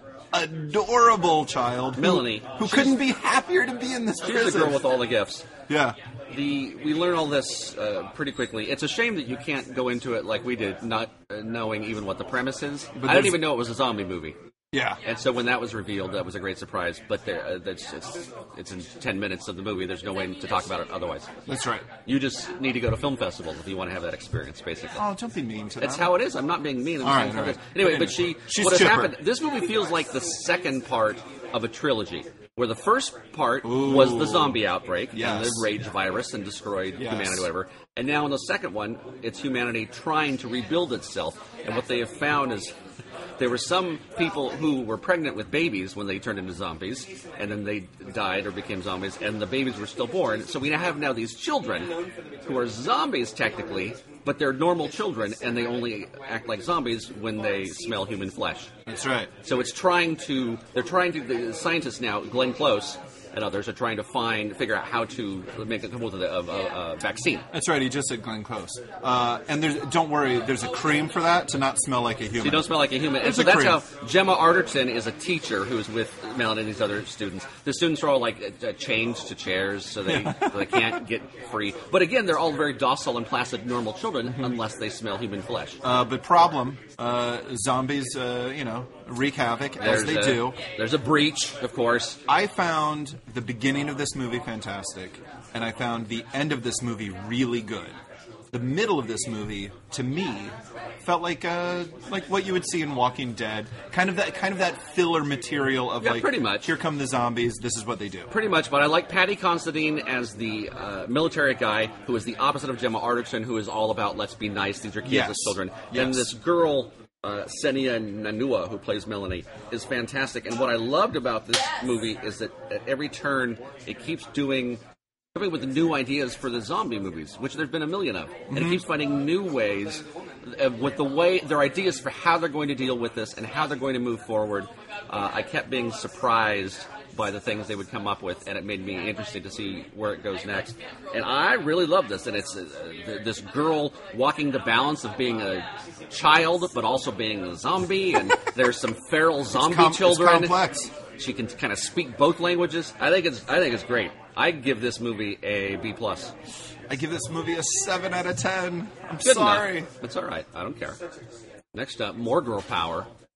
adorable child. who- Melanie. Who, She's- couldn't be happier to be in this She's prison. the girl with all the gifts. Yeah. The we learn all this uh, pretty quickly. It's a shame that you can't go into it like we did, not uh, knowing even what the premise is. But I there's- didn't even know it was a zombie movie. Yeah. And so when that was revealed, that was a great surprise. But there, uh, that's it's, it's in ten minutes of the movie. There's no way to talk about it otherwise. That's right. You just need to go to film festivals if you want to have that experience, basically. Oh, don't be mean to That's that. how it is. I'm not being mean. I'm All just right, saying all how it is. right. Anyway, But but she, she's what has chipper. happened, this movie feels like the second part of a trilogy, where the first part was the zombie outbreak and Yes. the rage virus and destroyed Yes. humanity, whatever. And now in the second one, it's humanity trying to rebuild itself. And what they have found is there were some people who were pregnant with babies when they turned into zombies, and then they died or became zombies, and the babies were still born. So we now have now these children who are zombies technically, but they're normal children, and they only act like zombies when they smell human flesh. That's right. So it's trying to, they're trying to, the scientists now, Glenn Close and others, are trying to find, figure out how to make a, come up with a, a, a vaccine. That's right. He just said Glenn Close. Uh, and there's, don't worry, there's a cream for that to not smell like a human. So you don't smell like a human. And It's so a that's cream. how Gemma Arterton is a teacher who's with Melanie and these other students. The students are all like uh, chained to chairs so they so they can't get free. But again, they're all very docile and placid, normal children unless they smell human flesh. Uh, but problem, uh, zombies, uh, you know, wreak havoc, as they a, do. There's a breach, of course. I found the beginning of this movie fantastic, and I found the end of this movie really good. The middle of this movie, to me, felt like uh, like what you would see in Walking Dead, kind of that kind of that filler material of Yeah, like, pretty much. here come the zombies, this is what they do. Pretty much, but I like Paddy Considine as the uh, military guy who is the opposite of Gemma Arterton, who is all about let's be nice, these are kids, Yes. as children. Yes. And this girl, uh, Senia Nanua, who plays Melanie, is fantastic. And what I loved about this movie is that at every turn, it keeps doing... coming with new ideas for the zombie movies, which there's been a million of. And it keeps finding new ways uh, with the way, their ideas for how they're going to deal with this and how they're going to move forward. Uh, I kept being surprised by the things they would come up with, and it made me interested to see where it goes next. And I really love this, and it's uh, th- this girl walking the balance of being a child, but also being a zombie, and there's some feral zombie com- it's children. complex. She can kind of speak both languages. I think it's I think it's great. I give this movie a B plus. I give this movie a seven out of ten. I'm Good sorry. enough. It's all right. I don't care. Next up, more girl power.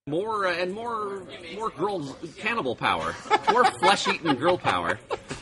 More uh, and more more girl cannibal power. More flesh-eating girl power.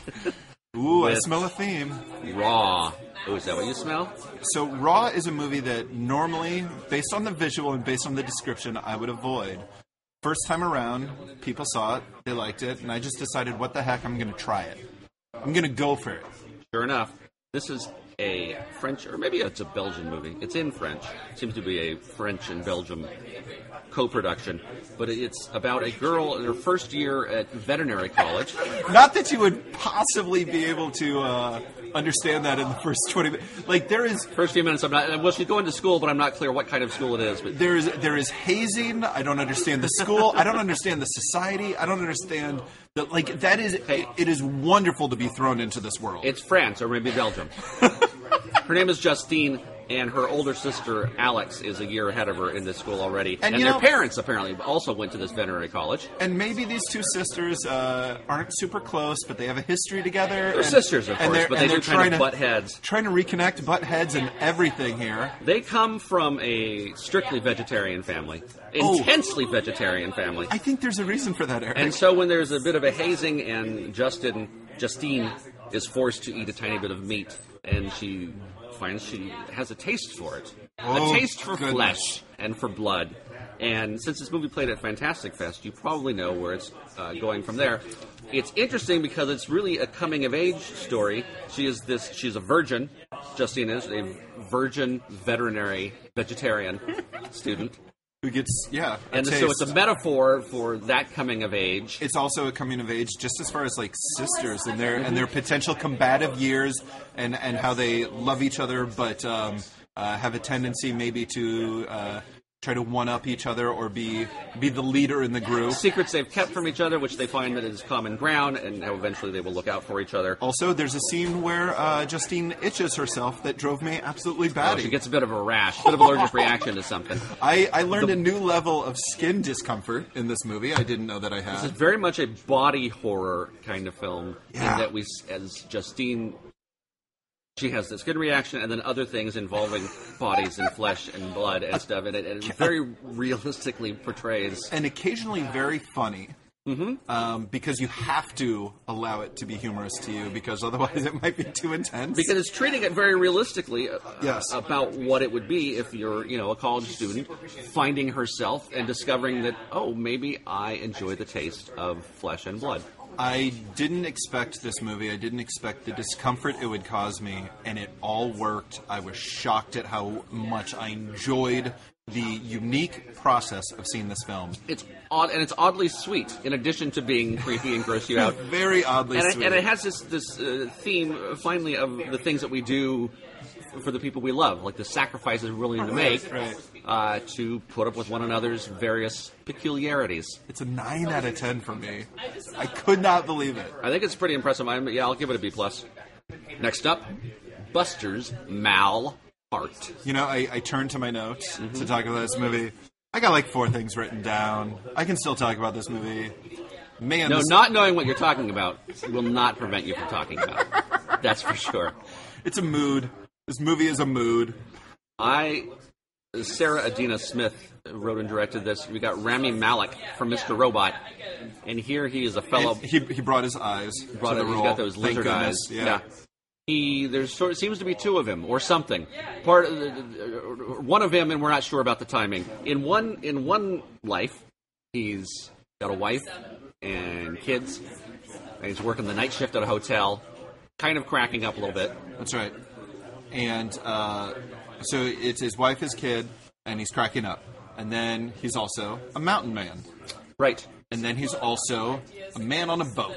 Ooh, I With- smell a theme. Raw. Oh, is that what you smell? So Raw is a movie that normally, based on the visual and based on the description, I would avoid. First time around, people saw it, they liked it, and I just decided, what the heck, I'm going to try it. I'm going to go for it. Sure enough, this is a French, or maybe it's a Belgian movie. It's in French. It seems to be a French and Belgium co-production. But it's about a girl in her first year at veterinary college. Not that you would possibly be able to uh, understand that in the first twenty minutes. Like, there is... First few minutes, I'm not. Well, she's going to school, but I'm not clear what kind of school it is. But There is there is hazing. I don't understand the school. I don't understand the society. I don't understand the like. That is Hey. it is wonderful to be thrown into this world. it's France, or maybe Belgium. Her name is Justine, and her older sister, Alex, is a year ahead of her in this school already. And And, you their know- parents, apparently, also went to this veterinary college. And maybe these two sisters uh, aren't super close, but they have a history together. They're and, sisters, of and course, they're- but and they they're do kind trying of to, butt heads. Trying to reconnect, butt heads, and everything here. They come from a strictly vegetarian family. Oh. Intensely vegetarian family. I think there's a reason for that, Eric. And so when there's a bit of a hazing and Justin, Justine is forced to eat a tiny bit of meat, and she finds she has a taste for it. Oh, a taste for goodness. flesh and for blood. And since this movie played at Fantastic Fest, you probably know where it's uh, going from there. It's interesting because it's really a coming-of-age story. She is this. She's a virgin. Justine is a virgin veterinary vegetarian student. Who gets, yeah, a And taste. so it's a metaphor for that coming of age. It's also a coming of age just as far as like sisters and their and their potential combative years and, and how they love each other but um, uh, have a tendency maybe to uh, try to one up each other or be be the leader in the group. Secrets they've kept from each other, which they find that is common ground, and how eventually they will look out for each other. Also, there's a scene where uh, Justine itches herself that drove me absolutely Oh, batty. she gets a bit of a rash, a bit of allergic reaction to something. I, I learned a new level of skin discomfort in this movie. I didn't know that I had. It's very much a body horror kind of film, Yeah. in that we, as Justine, she has the skin reaction, and then other things involving bodies and flesh and blood and stuff, and it, and it very realistically portrays. And occasionally very funny. Mm-hmm. Um, because you have to allow it to be humorous to you, because otherwise it might be too intense. Because it's treating it very realistically uh, Yes. about what it would be if you're, you know, a college student finding herself and discovering that, oh, maybe I enjoy the taste of flesh and blood. I didn't expect this movie. I didn't expect the discomfort it would cause me, and it all worked. I was shocked at how much I enjoyed the unique process of seeing this film. It's odd, and it's oddly sweet, in addition to being creepy and gross you out. Very oddly And it, sweet. and it has this this uh, theme, uh, finally, of the things that we do f- for the people we love, like the sacrifices we're willing to make right. uh, to put up with one another's various peculiarities. It's a nine out of ten for me. I could not believe it. I think it's pretty impressive. I'm, yeah, I'll give it a B plus. Next up, Buster's Mal Heart. You know, I, I turned to my notes Mm-hmm. to talk about this movie. I got like four things written down. I can still talk about this movie. Man, No, this, not knowing what you're talking about will not prevent you from talking about it. That's for sure. it's a mood. This movie is a mood. I, Sarah Adina Smith wrote and directed this. We got Rami Malek from Mister Robot, and here he is a fellow. And he he brought his eyes brought to it, the he's role. got those Thank lizard eyes. goodness. Yeah. He there's sort seems to be two of him or something. Part of the, one of him, and we're not sure about the timing. In one in one life, he's got a wife and kids, and he's working the night shift at a hotel, kind of cracking up a little bit. That's right. And uh, so it's his wife, his kid, and he's cracking up. And then he's also a mountain man. Right. And then he's also a man on a boat.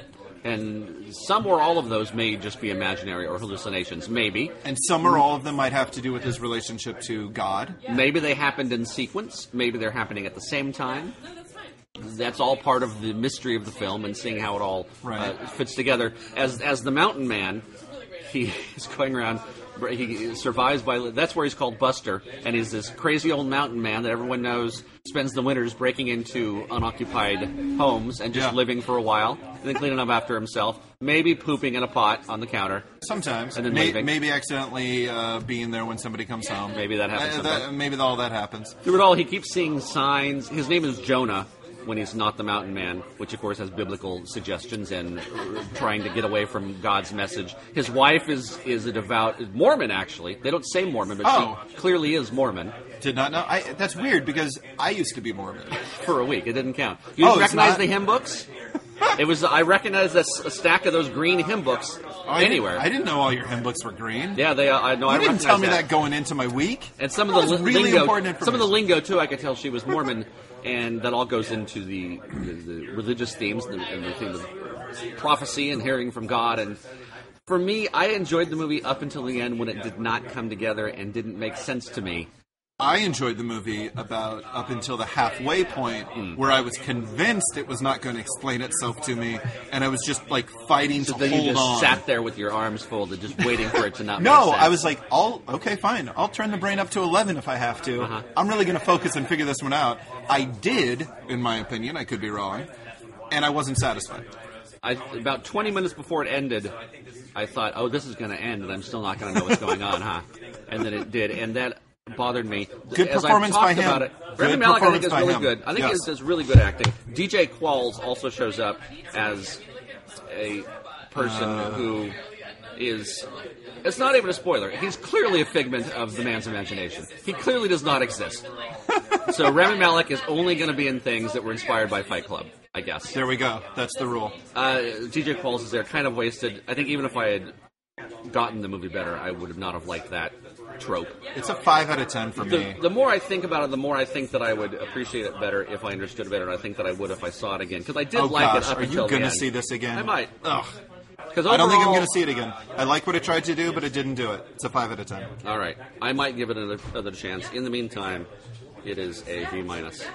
And some or all of those may just be imaginary or hallucinations. Maybe. And some or all of them might have to do with his relationship to God. Maybe they happened in sequence. Maybe they're happening at the same time. That's all part of the mystery of the film and seeing how it all Right. uh, fits together. As as the mountain man, he is going around. He survives by. That's where he's called Buster, and he's this crazy old mountain man that everyone knows spends the winters breaking into unoccupied homes and just Yeah. living for a while, and then cleaning up after himself. Maybe pooping in a pot on the counter. Sometimes. And then May- leaving. maybe accidentally uh, being there when somebody comes home. Maybe that happens Uh, sometimes. that, maybe all that happens. Through it all, he keeps seeing signs. His name is Jonah when he's not the mountain man, which of course has biblical suggestions and uh, trying to get away from God's message. His wife is is a devout Mormon, actually. They don't say Mormon, but Oh. she clearly is Mormon Did not know. I, that's weird because I used to be Mormon. for a week. It didn't count. You Oh, didn't it's recognize not? the hymn books? It was. I recognized a, s- a stack of those green hymn books I anywhere. Didn't, I didn't know all your hymn books were green. yeah, they. Uh, I know. You I didn't recognize tell me that. going into my week. And some of That the was li- really lingo, important some of the information. lingo too, I could tell she was Mormon, and that all goes into the, the, the religious themes and the, and the theme of prophecy and hearing from God. And for me, I enjoyed the movie up until the end when it did not come together and didn't make sense to me. I enjoyed the movie about up until the halfway point Hmm. where I was convinced it was not going to explain itself to me, and I was just like fighting So to then hold you just on. sat there with your arms folded, just waiting for it to not. No, make sense. I was like, "I'll okay, fine. I'll turn the brain up to eleven if I have to. Uh-huh. I'm really going to focus and figure this one out." I did, in my opinion. I could be wrong, and I wasn't satisfied. I, about twenty minutes before it ended, I thought, "Oh, this is going to end, and I'm still not going to know what's going on, huh?" And then it did, and that bothered me. Good As performance I've by talked him. about it, Good Rami Malek, I think, performance is by really him. good. I think Yes. he does really good acting. D J Qualls also shows up as a person Uh. who is. It's not even a spoiler. He's clearly a figment of the man's imagination. He clearly does not exist. So Rami Malek is only going to be in things that were inspired by Fight Club, I guess. There we go. That's the rule. Uh, D J Qualls is there, kind of wasted. I think even if I had gotten the movie better, I would have not have liked that trope. It's a five out of ten for The, me. the more I think about it, the more I think that I would appreciate it better if I understood it better. And I think that I would if I saw it again, because I did Oh like gosh, it up are until you the going to end. see this again? I might. Ugh. Because I don't think I'm overall- going to see it again. I like what it tried to do, but it didn't do it. It's a five out of ten. All right, I might give it another, another chance. In the meantime, it is a B minus.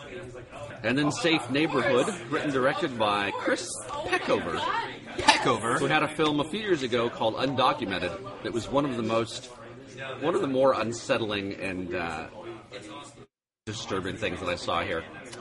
And then Safe Neighborhood, written and directed by Chris Peckover, Peckover. who had a film a few years ago called Undocumented that was one of the most, one of the more unsettling and uh, disturbing things that I saw here,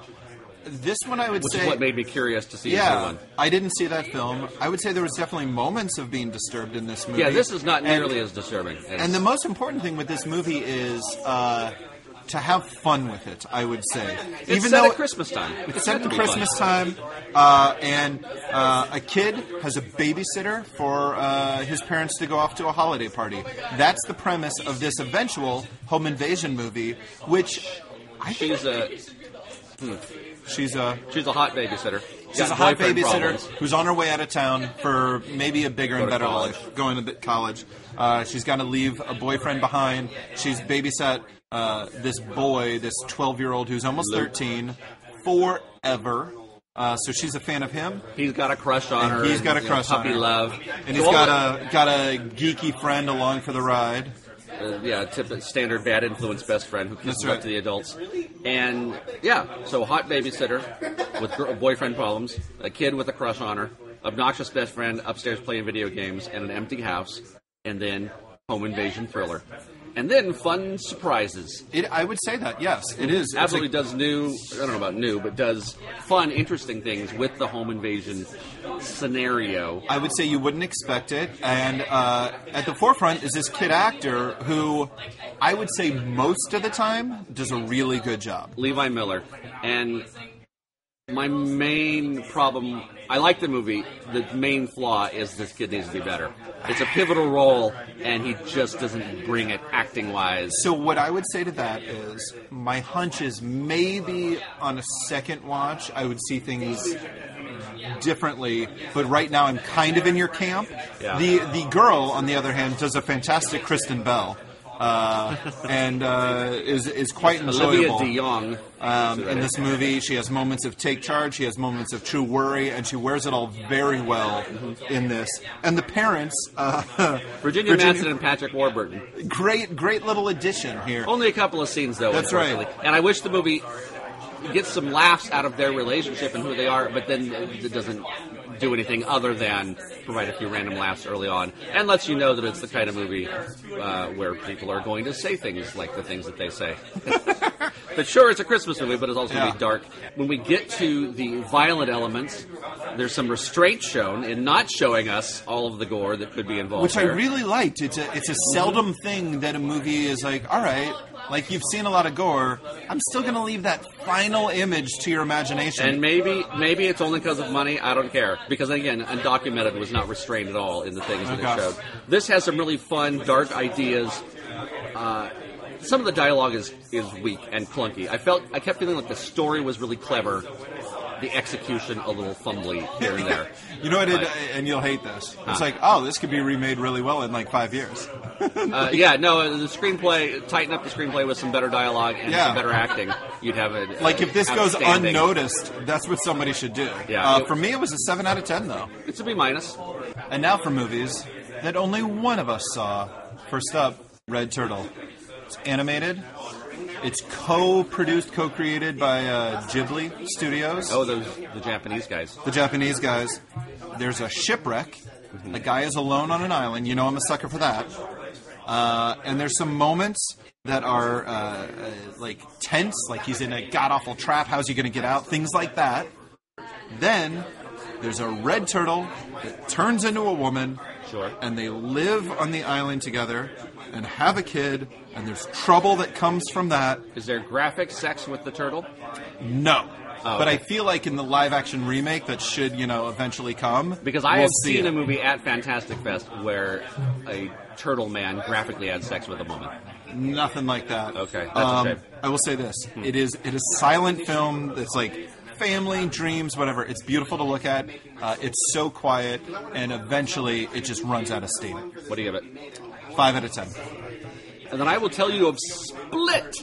This one I would which say. is what made me curious to see the new yeah, one. I didn't see that film. I would say there was definitely moments of being disturbed in this movie. Yeah, this is not And- nearly as disturbing. as- And the most important thing with this movie is uh, to have fun with it. I would say, it's even set though at Christmas time. it's set meant at to be fun. Christmas time, uh, and uh, a kid has a babysitter for uh, his parents to go off to a holiday party. That's the premise of this eventual home invasion movie, which I think She's a she's a she's a hot babysitter. She's Got a hot boyfriend babysitter problems. who's on her way out of town for maybe a bigger and to better college. life, going to bit- college. Uh, she's got to leave a boyfriend behind. She's babysat uh, this boy, this twelve-year-old who's almost thirteen, forever. Uh, so she's a fan of him, He's got a crush on And her. he's got a you know, crush on puppy her. love. and So he's all got a got a geeky friend along for the ride. the- uh, yeah, tip, standard bad influence best friend who kisses That's right. up to the adults. And yeah, so hot babysitter with girl, boyfriend problems, a kid with a crush on her, obnoxious best friend upstairs playing video games, and an empty house, and then home invasion thriller. And then fun surprises. It, I would say that yes, it is. It's a- Absolutely does new, I don't know about new, but does fun, interesting things with the home invasion scenario. I would say you wouldn't expect it. And uh, at the forefront is this kid actor who I would say most of the time does a really good job. Levi Miller. And my main problem, I like the movie, the main flaw is this kid needs to be better. It's a pivotal role, and he just doesn't bring it acting-wise. So what I would say to that is my hunch is maybe on a second watch I would see things differently, but right now I'm kind of in your camp. Yeah. The the girl, on the other hand, does a fantastic Kristen Bell. Uh, and uh, is is quite Olivia enjoyable. de Jong. Um, in this movie, she has moments of take charge, she has moments of true worry, and she wears it all very well in this. And the parents, uh, Virginia, Madsen and Patrick Warburton. great, great little addition here. Only a couple of scenes, though. That's right. unfortunately. And I wish the movie gets some laughs out of their relationship and who they are, but then it doesn't do anything other than provide a few random laughs early on, and lets you know that it's the kind of movie uh, where people are going to say things like the things that they say. But sure, it's a Christmas movie, but it's also going to be dark. When we get to the violent elements, there's some restraint shown in not showing us all of the gore that could be involved. Which there. I really liked. It's a it's a seldom thing that a movie is like, all right, like you've seen a lot of gore, I'm still going to leave that final image to your imagination. And maybe maybe it's only because of money. I don't care. Because, again, Undocumented was not restrained at all in the things that Okay. it showed. This has some really fun, dark ideas. Uh, some of the dialogue is, is weak and clunky. I felt I kept feeling like the story was really clever. The execution a little fumbly here and there. You know what? It, But- and you'll hate this. It's Huh. like, oh, this could be remade really well in like five years. Uh, yeah, no, the screenplay, tighten up the screenplay with some better dialogue and Yeah. some better acting. You'd have it. Like if this goes outstanding. unnoticed, that's what somebody should do. Yeah. Uh, for me, it was a seven out of ten though. It's a B minus. And now for movies that only one of us saw. First up, Red Turtle. It's animated. It's co-produced, co-created by uh, Ghibli Studios, Oh, those the Japanese guys. the Japanese guys. There's a shipwreck. The guy is alone on an island. You know I'm a sucker for that. Uh, and there's some moments that are uh, uh, like tense, like he's in a god-awful trap. How's he going to get out? Things like that. Then there's a red turtle that turns into a woman. Sure. And they live on the island together and have a kid, and there's trouble that comes from that. Is there graphic sex with the turtle? No. Oh, But I okay. feel like in the live-action remake that should, you know, eventually come. Because I we'll have see seen it. a movie at Fantastic Fest where a turtle man graphically had sex with a woman. Nothing like that. Okay, that's a um, shame. I will say this: it is it is a silent film that's like family, dreams, whatever. It's beautiful to look at. Uh, it's so quiet, and eventually it just runs out of steam. What do you give it? Five out of ten. And then I will tell you of Split,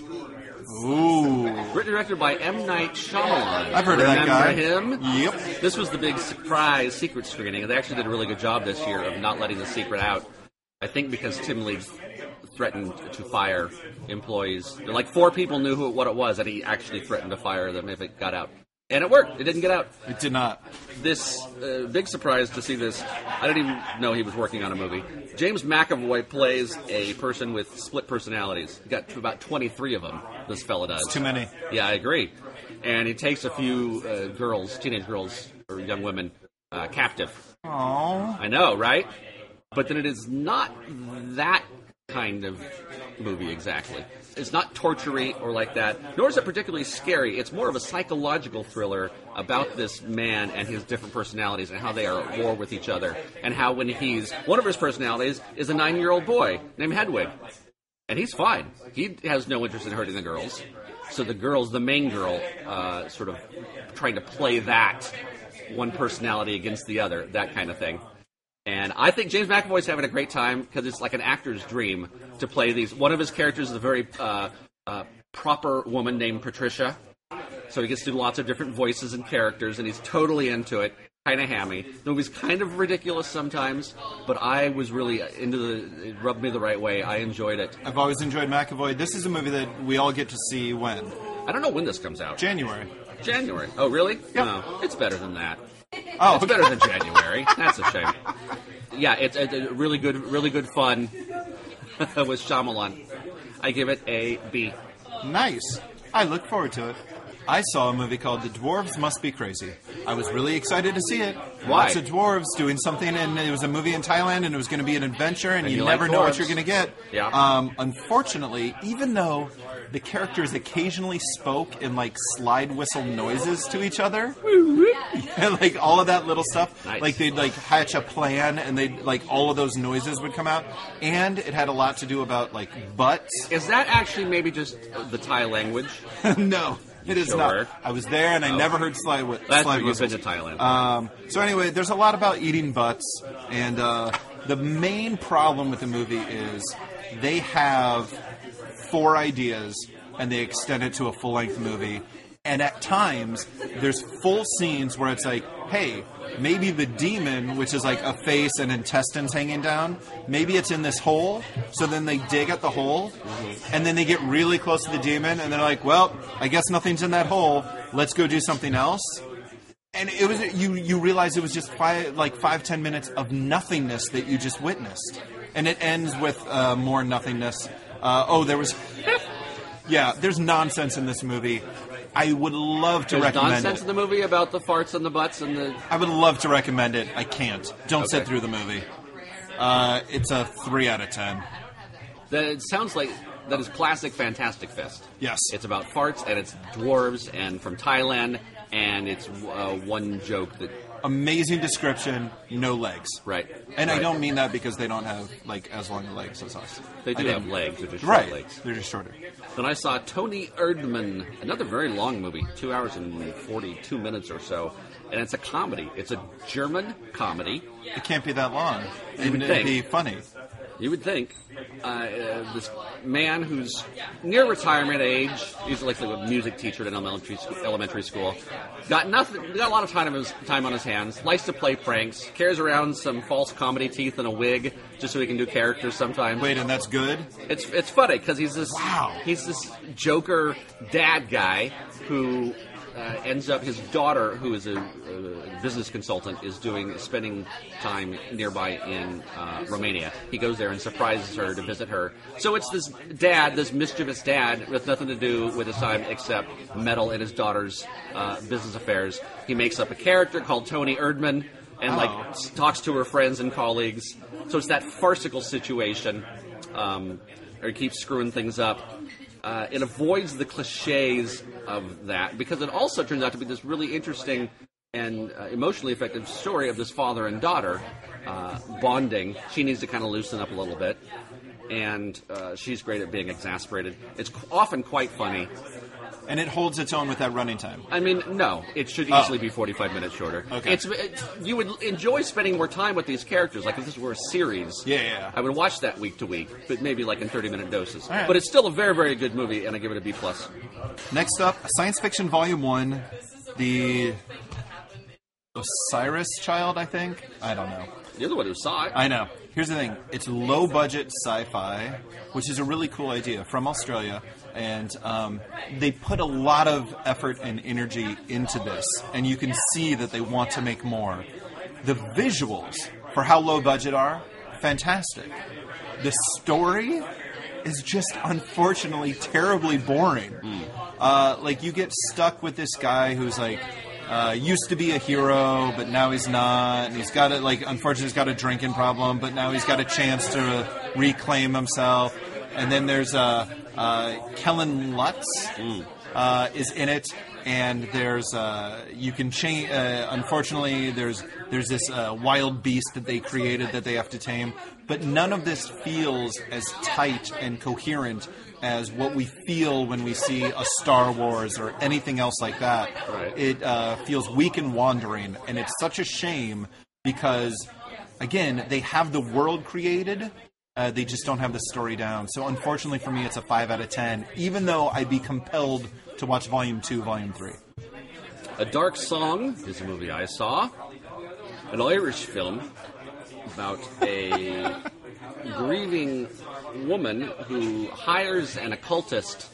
Ooh, written and directed by M. Night Shyamalan. I've heard of that Remember guy. him? Yep. This was the big surprise secret screening, and they actually did a really good job this year of not letting the secret out. I think because Tim Lee threatened to fire employees. Like four people knew who what it was, and he actually threatened to fire them if it got out. And it worked. It didn't get out. It did not. This uh, big surprise to see this. I didn't even know he was working on a movie. James McAvoy plays a person with split personalities. He got about twenty-three of them. This fella does. Too many. Yeah, I agree. And he takes a few uh, girls, teenage girls or young women, uh, captive. Aww. I know, right? But then it is not that kind of movie exactly. It's not torture-y or like that, nor is it particularly scary. It's more of a psychological thriller about this man and his different personalities and how they are at war with each other. And how when he's... One of his personalities is a nine-year-old boy named Hedwig. And he's fine. He has no interest in hurting the girls. So the girls, the main girl, uh, sort of trying to play that one personality against the other, that kind of thing. And I think James McAvoy's having a great time because it's like an actor's dream to play these. One of his characters is a very uh, uh, proper woman named Patricia. So he gets to do lots of different voices and characters, and he's totally into it. Kind of hammy. The movie's kind of ridiculous sometimes, but I was really into the... It rubbed me the right way. I enjoyed it. I've always enjoyed McAvoy. This is a movie that we all get to see when? I don't know when this comes out. January. January. Oh, really? Yep. No, it's better than that. Oh, It's better than January. That's a shame. Yeah, it's a, a really good, really good fun with Shyamalan. I give it a B. Nice. I look forward to it. I saw a movie called The Dwarves Must Be Crazy. I was really excited to see it. Why? Lots of dwarves doing something, and it was a movie in Thailand, and it was going to be an adventure, and, And you, you like never know what dwarves. you're going to get. Yeah. Um, unfortunately, even though the characters occasionally spoke in like slide whistle noises to each other, yeah, like all of that little stuff, Nice. like they'd like hatch a plan, and they would like all of those noises would come out, and it had a lot to do about like butts. Is that actually maybe just the Thai language? No, it is Sure. not. I was there, and I Oh. never heard slide, whi- That's slide where you've been whistles. to Thailand. Um, so anyway, there's a lot about eating butts, and uh, the main problem with the movie is they have four ideas, and they extend it to a full-length movie. And at times, there's full scenes where it's like, hey, maybe the demon, which is like a face and intestines hanging down, maybe it's in this hole. So then they dig at the hole, and then they get really close to the demon, and they're like, well, I guess nothing's in that hole. Let's go do something else. And it was you. You realize it was just five, like five, ten minutes of nothingness that you just witnessed, and it ends with uh, more nothingness. Uh, oh, there was, yeah, there's nonsense in this movie. I would love to There's recommend nonsense it. in the movie about the farts and the butts and the. I would love to recommend it. I can't. Don't sit Okay. through the movie. Uh, it's a three out of ten. That it sounds like that is classic Fantastic Fest. Yes. It's about farts and it's dwarves and from Thailand and it's uh, one joke that Amazing description. No legs. right. And I Right. don't mean that because they don't have like as long legs as us. They do I have didn't- legs, they're just short Right. legs. They're just shorter. Then I saw Tony Erdmann, another very long movie, two hours and forty-two minutes or so, and it's a comedy. It's a German comedy. It can't be that long. You And would it'd think. be funny. You would think uh, uh, this man who's near retirement age, he's like a music teacher at an elementary school, elementary school, got nothing, got a lot of time of his time on his hands, likes to play pranks, carries around some false comedy teeth and a wig just so he can do characters sometimes. Wait, and that's good? It's it's funny because he's this Wow. he's this joker dad guy who uh, ends up his daughter, who is a, a business consultant, is doing spending time nearby in uh, Romania. He goes there and surprises her to visit her. So it's this dad, this mischievous dad, with nothing to do with his time except meddle in his daughter's uh, business affairs. He makes up a character called Tony Erdmann and like Oh. s- talks to her friends and colleagues. So it's that farcical situation. Um, or he keeps screwing things up. Uh, it avoids the cliches of that because it also turns out to be this really interesting and uh, emotionally effective story of this father and daughter uh, bonding. She needs to kind of loosen up a little bit, and uh, she's great at being exasperated. It's qu- often quite funny. And it holds its own with that running time. I mean, no, it should Oh. easily be forty-five minutes shorter. Okay. It's, it's you would enjoy spending more time with these characters. Like if this were a series, Yeah, yeah, yeah. I would watch that week to week, but maybe like in thirty-minute doses. All right. But it's still a very, very good movie, and I give it a B plus. Next up, Science Fiction Volume one, the Osiris Child, I think? I don't know. You're the one who saw it. I know. Here's the thing. It's low-budget sci-fi, which is a really cool idea, from Australia. And um, they put a lot of effort and energy into this. And you can see that they want to make more. The visuals, for how low budget are, fantastic. The story is just, unfortunately, terribly boring. Uh, like, you get stuck with this guy who's like, uh, used to be a hero, but now he's not. And he's got a, like, unfortunately, he's got a drinking problem, but now he's got a chance to reclaim himself. And then there's uh, uh, Kellen Lutz uh, is in it, and there's uh, you can change. Uh, unfortunately, there's there's this uh, wild beast that they created that they have to tame, but none of this feels as tight and coherent as what we feel when we see a Star Wars or anything else like that. Right. It uh, feels weak and wandering, and it's such a shame because, again, they have the world created. Uh, they just don't have the story down. So unfortunately for me, it's a five out of ten, even though I'd be compelled to watch Volume two, Volume three. A Dark Song is a movie I saw. An Irish film about a grieving woman who hires an occultist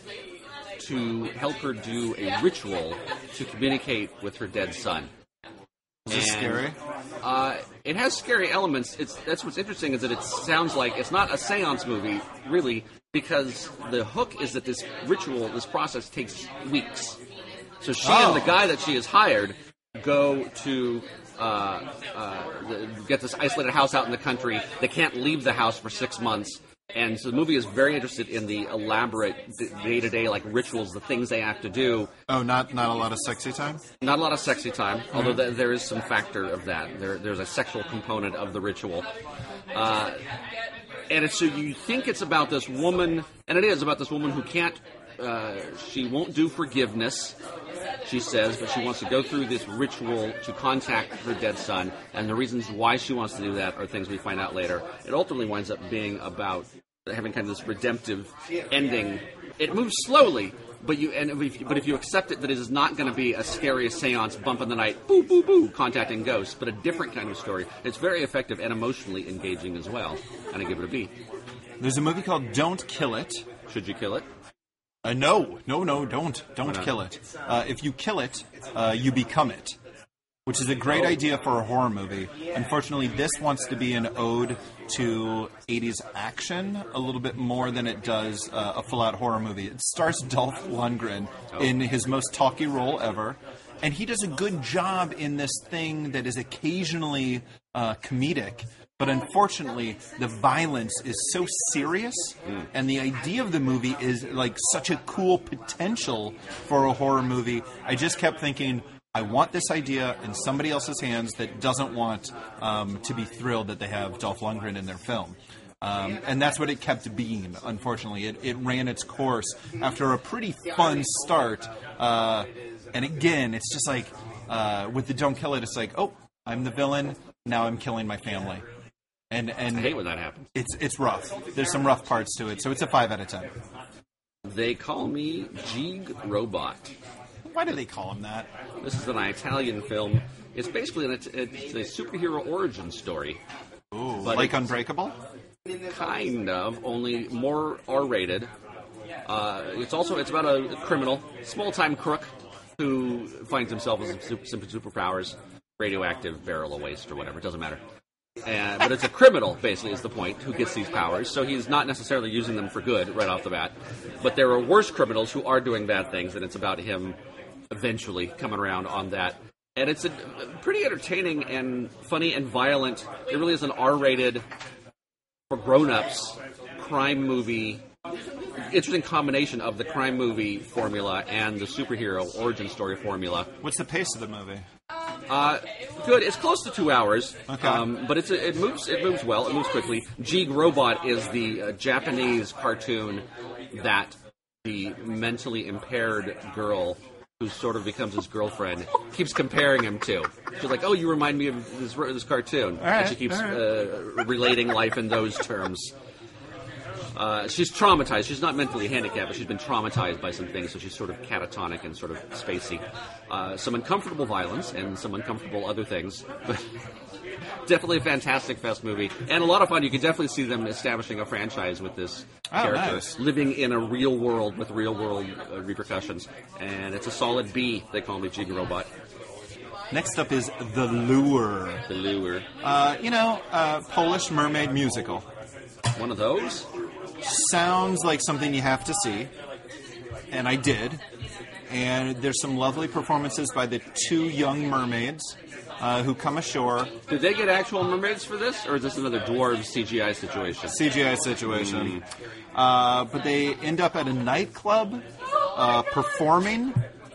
to help her do a ritual to communicate with her dead son. Is this And, scary? Uh, it has scary elements. It's that's what's interesting is that it sounds like it's not a seance movie, really, because the hook is that this ritual, this process takes weeks. So she Oh. and the guy that she has hired go to uh, uh, the- get this isolated house out in the country. They can't leave the house for six months. And so the movie is very interested in the elaborate d- day-to-day like rituals, the things they have to do. Oh, not not a lot of sexy time? Not a lot of sexy time, although th- there is some factor of that. There, there's a sexual component of the ritual. Uh, and it's, so you think it's about this woman, and it is about this woman who can't, uh, she won't do forgiveness, she says, but she wants to go through this ritual to contact her dead son, and the reasons why she wants to do that are things we find out later. It ultimately winds up being about having kind of this redemptive ending. It moves slowly, but you and if, but if you accept it that it is not going to be a scary seance, bump in the night, boo, boo, boo, contacting ghosts, but a different kind of story, it's very effective and emotionally engaging as well, and I give it a B. There's a movie called Don't Kill It. Should you kill it? Uh, no, no, no, don't. Don't not? kill it. Uh, if you kill it, uh, you become it. which is a great Oh. idea for a horror movie. Unfortunately, this wants to be an ode to eighties action a little bit more than it does uh, a full-out horror movie. It stars Dolph Lundgren Oh. in his most talky role ever, and he does a good job in this thing that is occasionally uh, comedic. But unfortunately, the violence is so serious, and the idea of the movie is like such a cool potential for a horror movie. I just kept thinking, I want this idea in somebody else's hands that doesn't want um, to be thrilled that they have Dolph Lundgren in their film. Um, and that's what it kept being, unfortunately. It, it ran its course after a pretty fun start. Uh, and again, it's just like, uh, with the Don't Kill It, it's like, oh, I'm the villain, now I'm killing my family. And and I hate when that happens. it's it's rough. There's some rough parts to it, so it's a five out of ten. They call me Jig Robot. Why do they call him that? This is an Italian film. It's basically an, it's a superhero origin story. Ooh, But like it's- Unbreakable? Kind of, only more R-rated. Uh, it's also it's about a criminal, small-time crook, who finds himself with some, super, some superpowers, radioactive barrel of waste or whatever. It doesn't matter. And, but it's a criminal, basically, is the point, who gets these powers. So he's not necessarily using them for good right off the bat. But there are worse criminals who are doing bad things, and it's about him eventually coming around on that. And it's a, a pretty entertaining and funny and violent. It really is an R-rated, for grown-ups, crime movie. Interesting combination of the crime movie formula and the superhero origin story formula. What's the pace of the movie? Uh, good. It's close to two hours. Okay. Um, but it's a, it moves it moves well. It moves quickly. Jig Robot is the uh, Japanese cartoon that the mentally impaired girl who sort of becomes his girlfriend keeps comparing him to. She's like, "Oh, you remind me of this this cartoon," right, and she keeps all right. uh, relating life in those terms. Uh, she's traumatized. She's not mentally handicapped, but she's been traumatized by some things, so she's sort of catatonic and sort of spacey. Uh, some uncomfortable violence and some uncomfortable other things. But definitely a fantastic Fest movie. And a lot of fun. You can definitely see them establishing a franchise with this Oh, character. nice. Living in a real world with real world uh, repercussions. And it's a solid B. They call me Jig Robot. Next up is The Lure. The Lure. Uh, you know, uh, Polish mermaid musical. One of those? Sounds like something you have to see. And I did. And there's some lovely performances by the two young mermaids uh, who come ashore. Did they get actual mermaids for this? Or is this another dwarves C G I situation? C G I situation. Uh, but they end up at a nightclub uh, performing,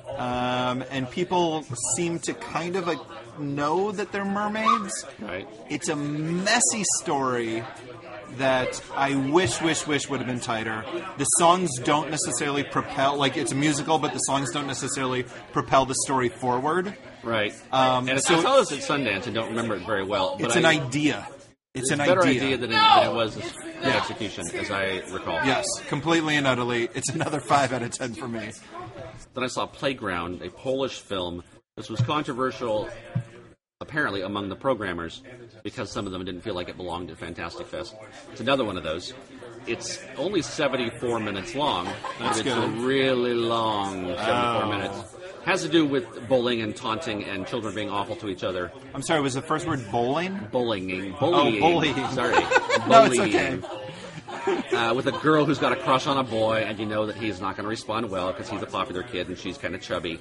um, and people seem to kind of uh, know that they're mermaids. Right. It's a messy story that I wish, wish, wish would have been tighter. The songs don't necessarily propel, like it's a musical, but the songs don't necessarily propel the story forward. Right. Um, and it's, so I saw this at Sundance and don't remember it very well. But It's I, an idea. It's, It's an a better idea. idea, than, it, than it was the execution, as I recall. Yes, completely and utterly. It's another five out of ten for me. Then I saw Playground, a Polish film. This was controversial, apparently, among the programmers, because some of them didn't feel like it belonged at Fantastic Fest. It's another one of those. It's only seventy-four minutes long, That's but it's good. a really long seventy-four Oh. minutes. Has to do with bullying and taunting and children being awful to each other. I'm sorry, was the first word bowling? Bullying. Bullying. Oh, bullying. Sorry. No, it's Bullying. Uh, with a girl who's got a crush on a boy, and you know that he's not going to respond well because he's a popular kid and she's kind of chubby.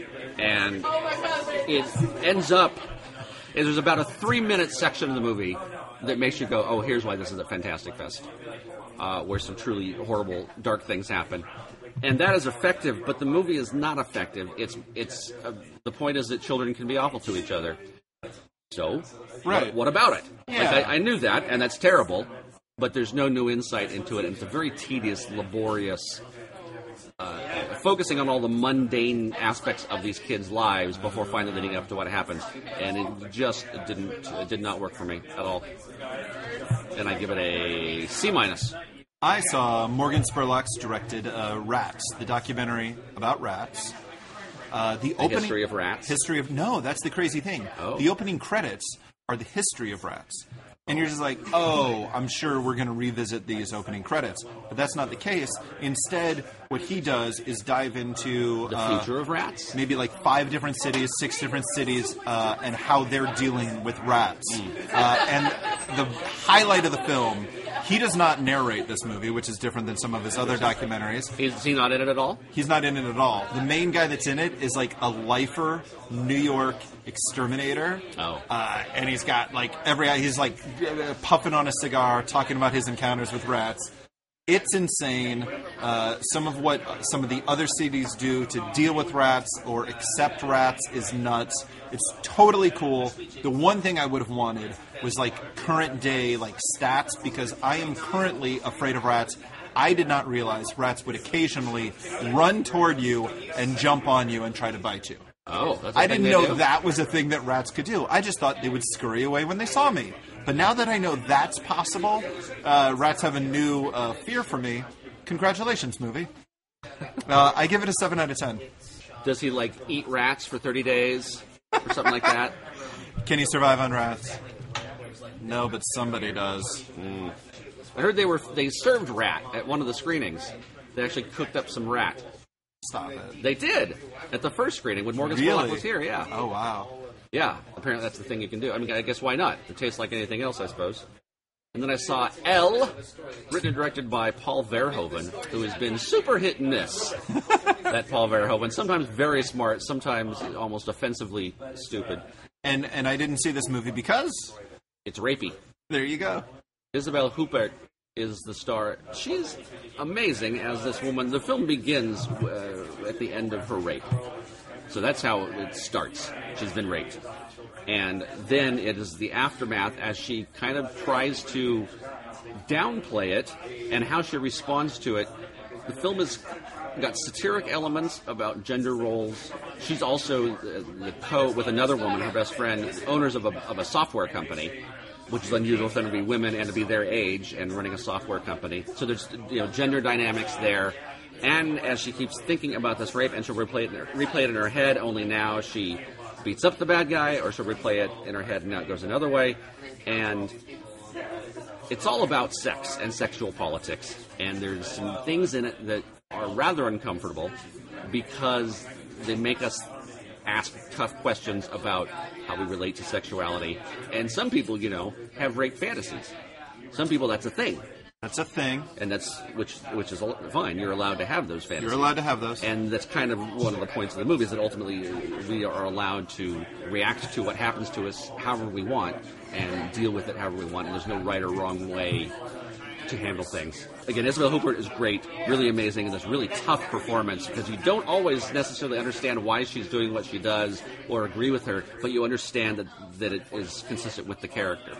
And it ends up, is there's about a three-minute section of the movie that makes you go, oh, here's why this is a Fantastic Fest, uh, where some truly horrible, dark things happen. And that is effective, but the movie is not effective. It's it's uh, the point is that children can be awful to each other. So, Right. what, what about it? Yeah. Like, I, I knew that, and that's terrible, but there's no new insight into it, and it's a very tedious, laborious, uh, focusing on all the mundane aspects of these kids' lives before finally leading up to what happens, and it just didn't, it did not work for me at all. And I give it a C minus. I saw Morgan Spurlock's directed uh, Rats, the documentary about rats. Uh, the, The opening history of rats. History of no, that's the crazy thing. Oh. The opening credits are the history of rats. And you're just like, oh, I'm sure we're going to revisit these opening credits. But that's not the case. Instead, what he does is dive into... The uh, future of rats? Maybe like five different cities, six different cities, uh, and how they're dealing with rats. Mm. Uh, and the highlight of the film, he does not narrate this movie, which is different than some of his other documentaries. Is he not in it at all? He's not in it at all. The main guy that's in it is like a lifer New York exterminator. Oh. Uh, and he's got like every... He's like puffing on a cigar, talking about his encounters with rats. It's insane. Uh, some of what some of the other cities do to deal with rats or accept rats is nuts. It's totally cool. The one thing I would have wanted was like current day like stats, because I am currently afraid of rats. I did not realize rats would occasionally run toward you and jump on you and try to bite you. Oh, that's a I thing didn't they know do? that was a thing that rats could do. I just thought they would scurry away when they saw me. But now that I know that's possible, uh, rats have a new uh, fear for me. Congratulations, movie. Uh, I give it a seven out of ten. Does he, like, eat rats for thirty days or something like that? Can he survive on rats? No, but somebody does. Mm. I heard they were they served rat at one of the screenings. They actually cooked up some rat. Stop it. They did at the first screening when Morgan Really? Spurlock was here. Yeah. Oh, wow. Yeah. Apparently that's the thing you can do. I mean, I guess why not? It tastes like anything else, I suppose. And then I saw Elle, written and directed by Paul Verhoeven, who has been super hit and miss. That Paul Verhoeven, sometimes very smart, sometimes almost offensively stupid. And and I didn't see this movie because... It's rapey. There you go. Isabelle Huppert is the star. She's amazing as this woman. The film begins uh, at the end of her rape. So that's how it starts. She's been raped. And then it is the aftermath as she kind of tries to downplay it and how she responds to it. The film has got satiric elements about gender roles. She's also the, the co with another woman, her best friend, owners of a, of a software company, which is unusual for them to be women and to be their age and running a software company. So there's, you know, gender dynamics there. And as she keeps thinking about this rape, and she'll replay it, in her, replay it in her head, only now she beats up the bad guy, or she'll replay it in her head and now it goes another way. And it's all about sex and sexual politics. And there's some things in it that are rather uncomfortable because they make us ask tough questions about how we relate to sexuality. And some people, you know, have rape fantasies. Some people, that's a thing. That's a thing. And that's, which which is fine. You're allowed to have those fantasies. You're allowed to have those. And that's kind of one of the points of the movie, is that ultimately we are allowed to react to what happens to us however we want and deal with it however we want. And there's no right or wrong way to handle things. Again, Isabelle Huppert is great, really amazing, and this really tough performance because you don't always necessarily understand why she's doing what she does or agree with her, but you understand that, that it is consistent with the character.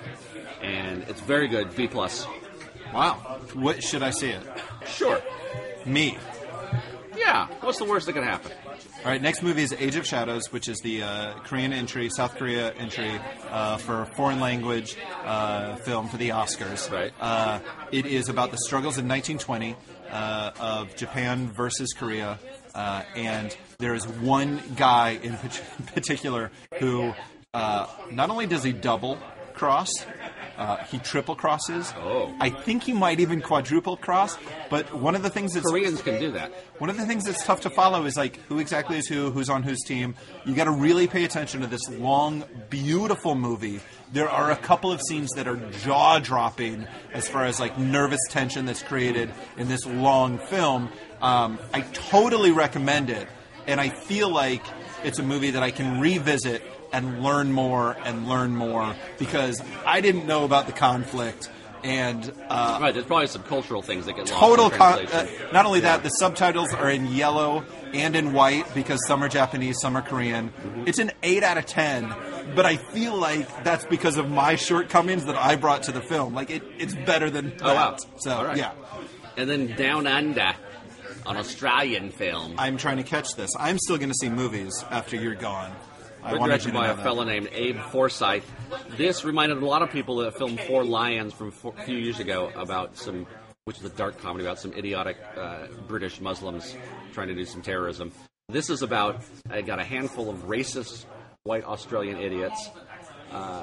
And it's very good, B plus. Wow. What should I see it? Sure. Me. Yeah. What's the worst that could happen? All right, next movie is Age of Shadows, which is the uh, Korean entry, South Korea entry uh, for foreign language uh, film for the Oscars. Right. Uh, it is about the struggles in nineteen twenty uh, of Japan versus Korea, uh, and there is one guy in particular who uh, not only does he double cross, Uh, he triple crosses. Oh. I think he might even quadruple cross. But one of the things that's Koreans can do that. One of the things that's tough to follow is like who exactly is who, who's on whose team. You got to really pay attention to this long, beautiful movie. There are a couple of scenes that are jaw dropping as far as like nervous tension that's created in this long film. Um, I totally recommend it, and I feel like it's a movie that I can revisit and learn more and learn more because I didn't know about the conflict. And uh, right, there's probably some cultural things that get lost. Total in con- translation. uh, not only Yeah. that, the subtitles are in yellow and in white because some are Japanese, some are Korean. Mm-hmm. It's an eight out of ten, but I feel like that's because of my shortcomings that I brought to the film. Like it, it's better than that. Oh, wow. So All right. yeah, And then Down Under, an Australian film. I'm trying to catch this. I'm still going to see movies after you're gone. I Written wanted you directed to by know a that. fellow named Abe Forsyth. This reminded a lot of people of the film Four Lions from four, a few years ago about some, which is a dark comedy about some idiotic uh, British Muslims trying to do some terrorism. This is about, I got a handful of racist white Australian idiots, uh,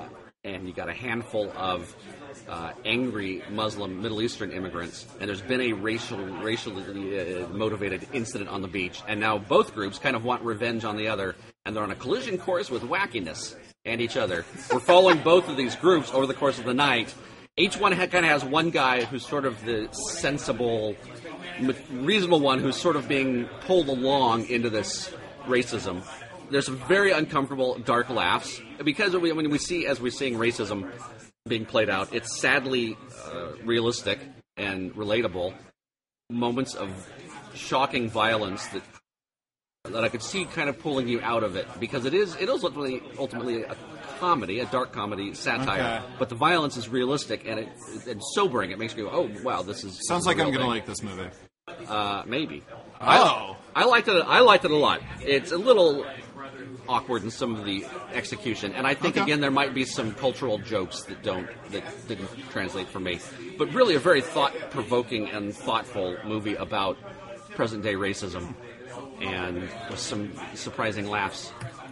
and you got a handful of uh, angry Muslim Middle Eastern immigrants, and there's been a racial, racially uh, motivated incident on the beach, and now both groups kind of want revenge on the other, and they're on a collision course with wackiness and each other. We're following both of these groups over the course of the night. Each one ha- kind of has one guy who's sort of the sensible, reasonable one who's sort of being pulled along into this racism. There's some very uncomfortable, dark laughs, because we, when we see, as we're seeing racism being played out, it's sadly uh, realistic and relatable. Moments of shocking violence that that I could see kind of pulling you out of it, because it is it is ultimately, ultimately a comedy, a dark comedy, satire, Okay. but the violence is realistic and it and sobering. It makes me go, oh, wow, this is... Sounds this like is a I'm real going to thing. like this movie. Uh, maybe. Oh. I, I liked it. I liked it a lot. It's a little awkward in some of the execution, and I think Okay. again there might be some cultural jokes that don't that didn't translate for me. But really, a very thought-provoking and thoughtful movie about present-day racism, and with some surprising laughs.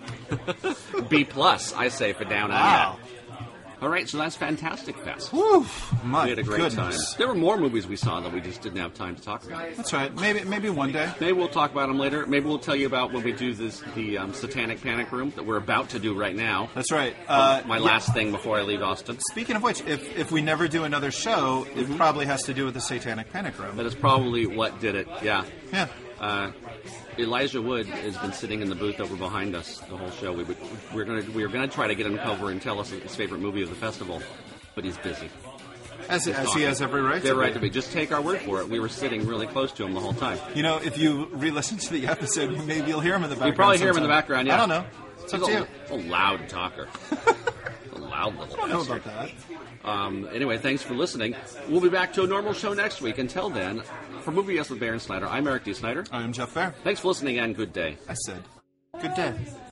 B plus, I say, for Down Wow. Under. All right, so that's Fantastic Fest. Whew, my We had a great goodness. time. There were more movies we saw that we just didn't have time to talk about. That's right. Maybe maybe one day. Maybe we'll talk about them later. Maybe we'll tell you about when we do this the um, Satanic Panic Room that we're about to do right now. That's right. Uh, My yeah. last thing before I leave Austin. Speaking of which, if if we never do another show, Mm-hmm. it probably has to do with the Satanic Panic Room. That is probably what did it. Yeah. Yeah. Uh, Elijah Wood has been sitting in the booth over behind us the whole show. We would, we're gonna we were gonna try to get him to come over and tell us his favorite movie of the festival, but he's busy. As, as he has every right They're to right be. to be. Just take our word for it. We were sitting really close to him the whole time. You know, if you re-listen to the episode, maybe you'll hear him in the background. You probably hear him in the sometime. background. Yeah. I don't know. It's up He's to a, you. a loud talker. A loud little. I don't know bastard. about that. Um, anyway, thanks for listening. We'll be back to a normal show next week. Until then, for Movie Yes with Baron Snyder, I'm Eric D. Snyder. I am Jeff Fair. Thanks for listening and good day. I said, good day.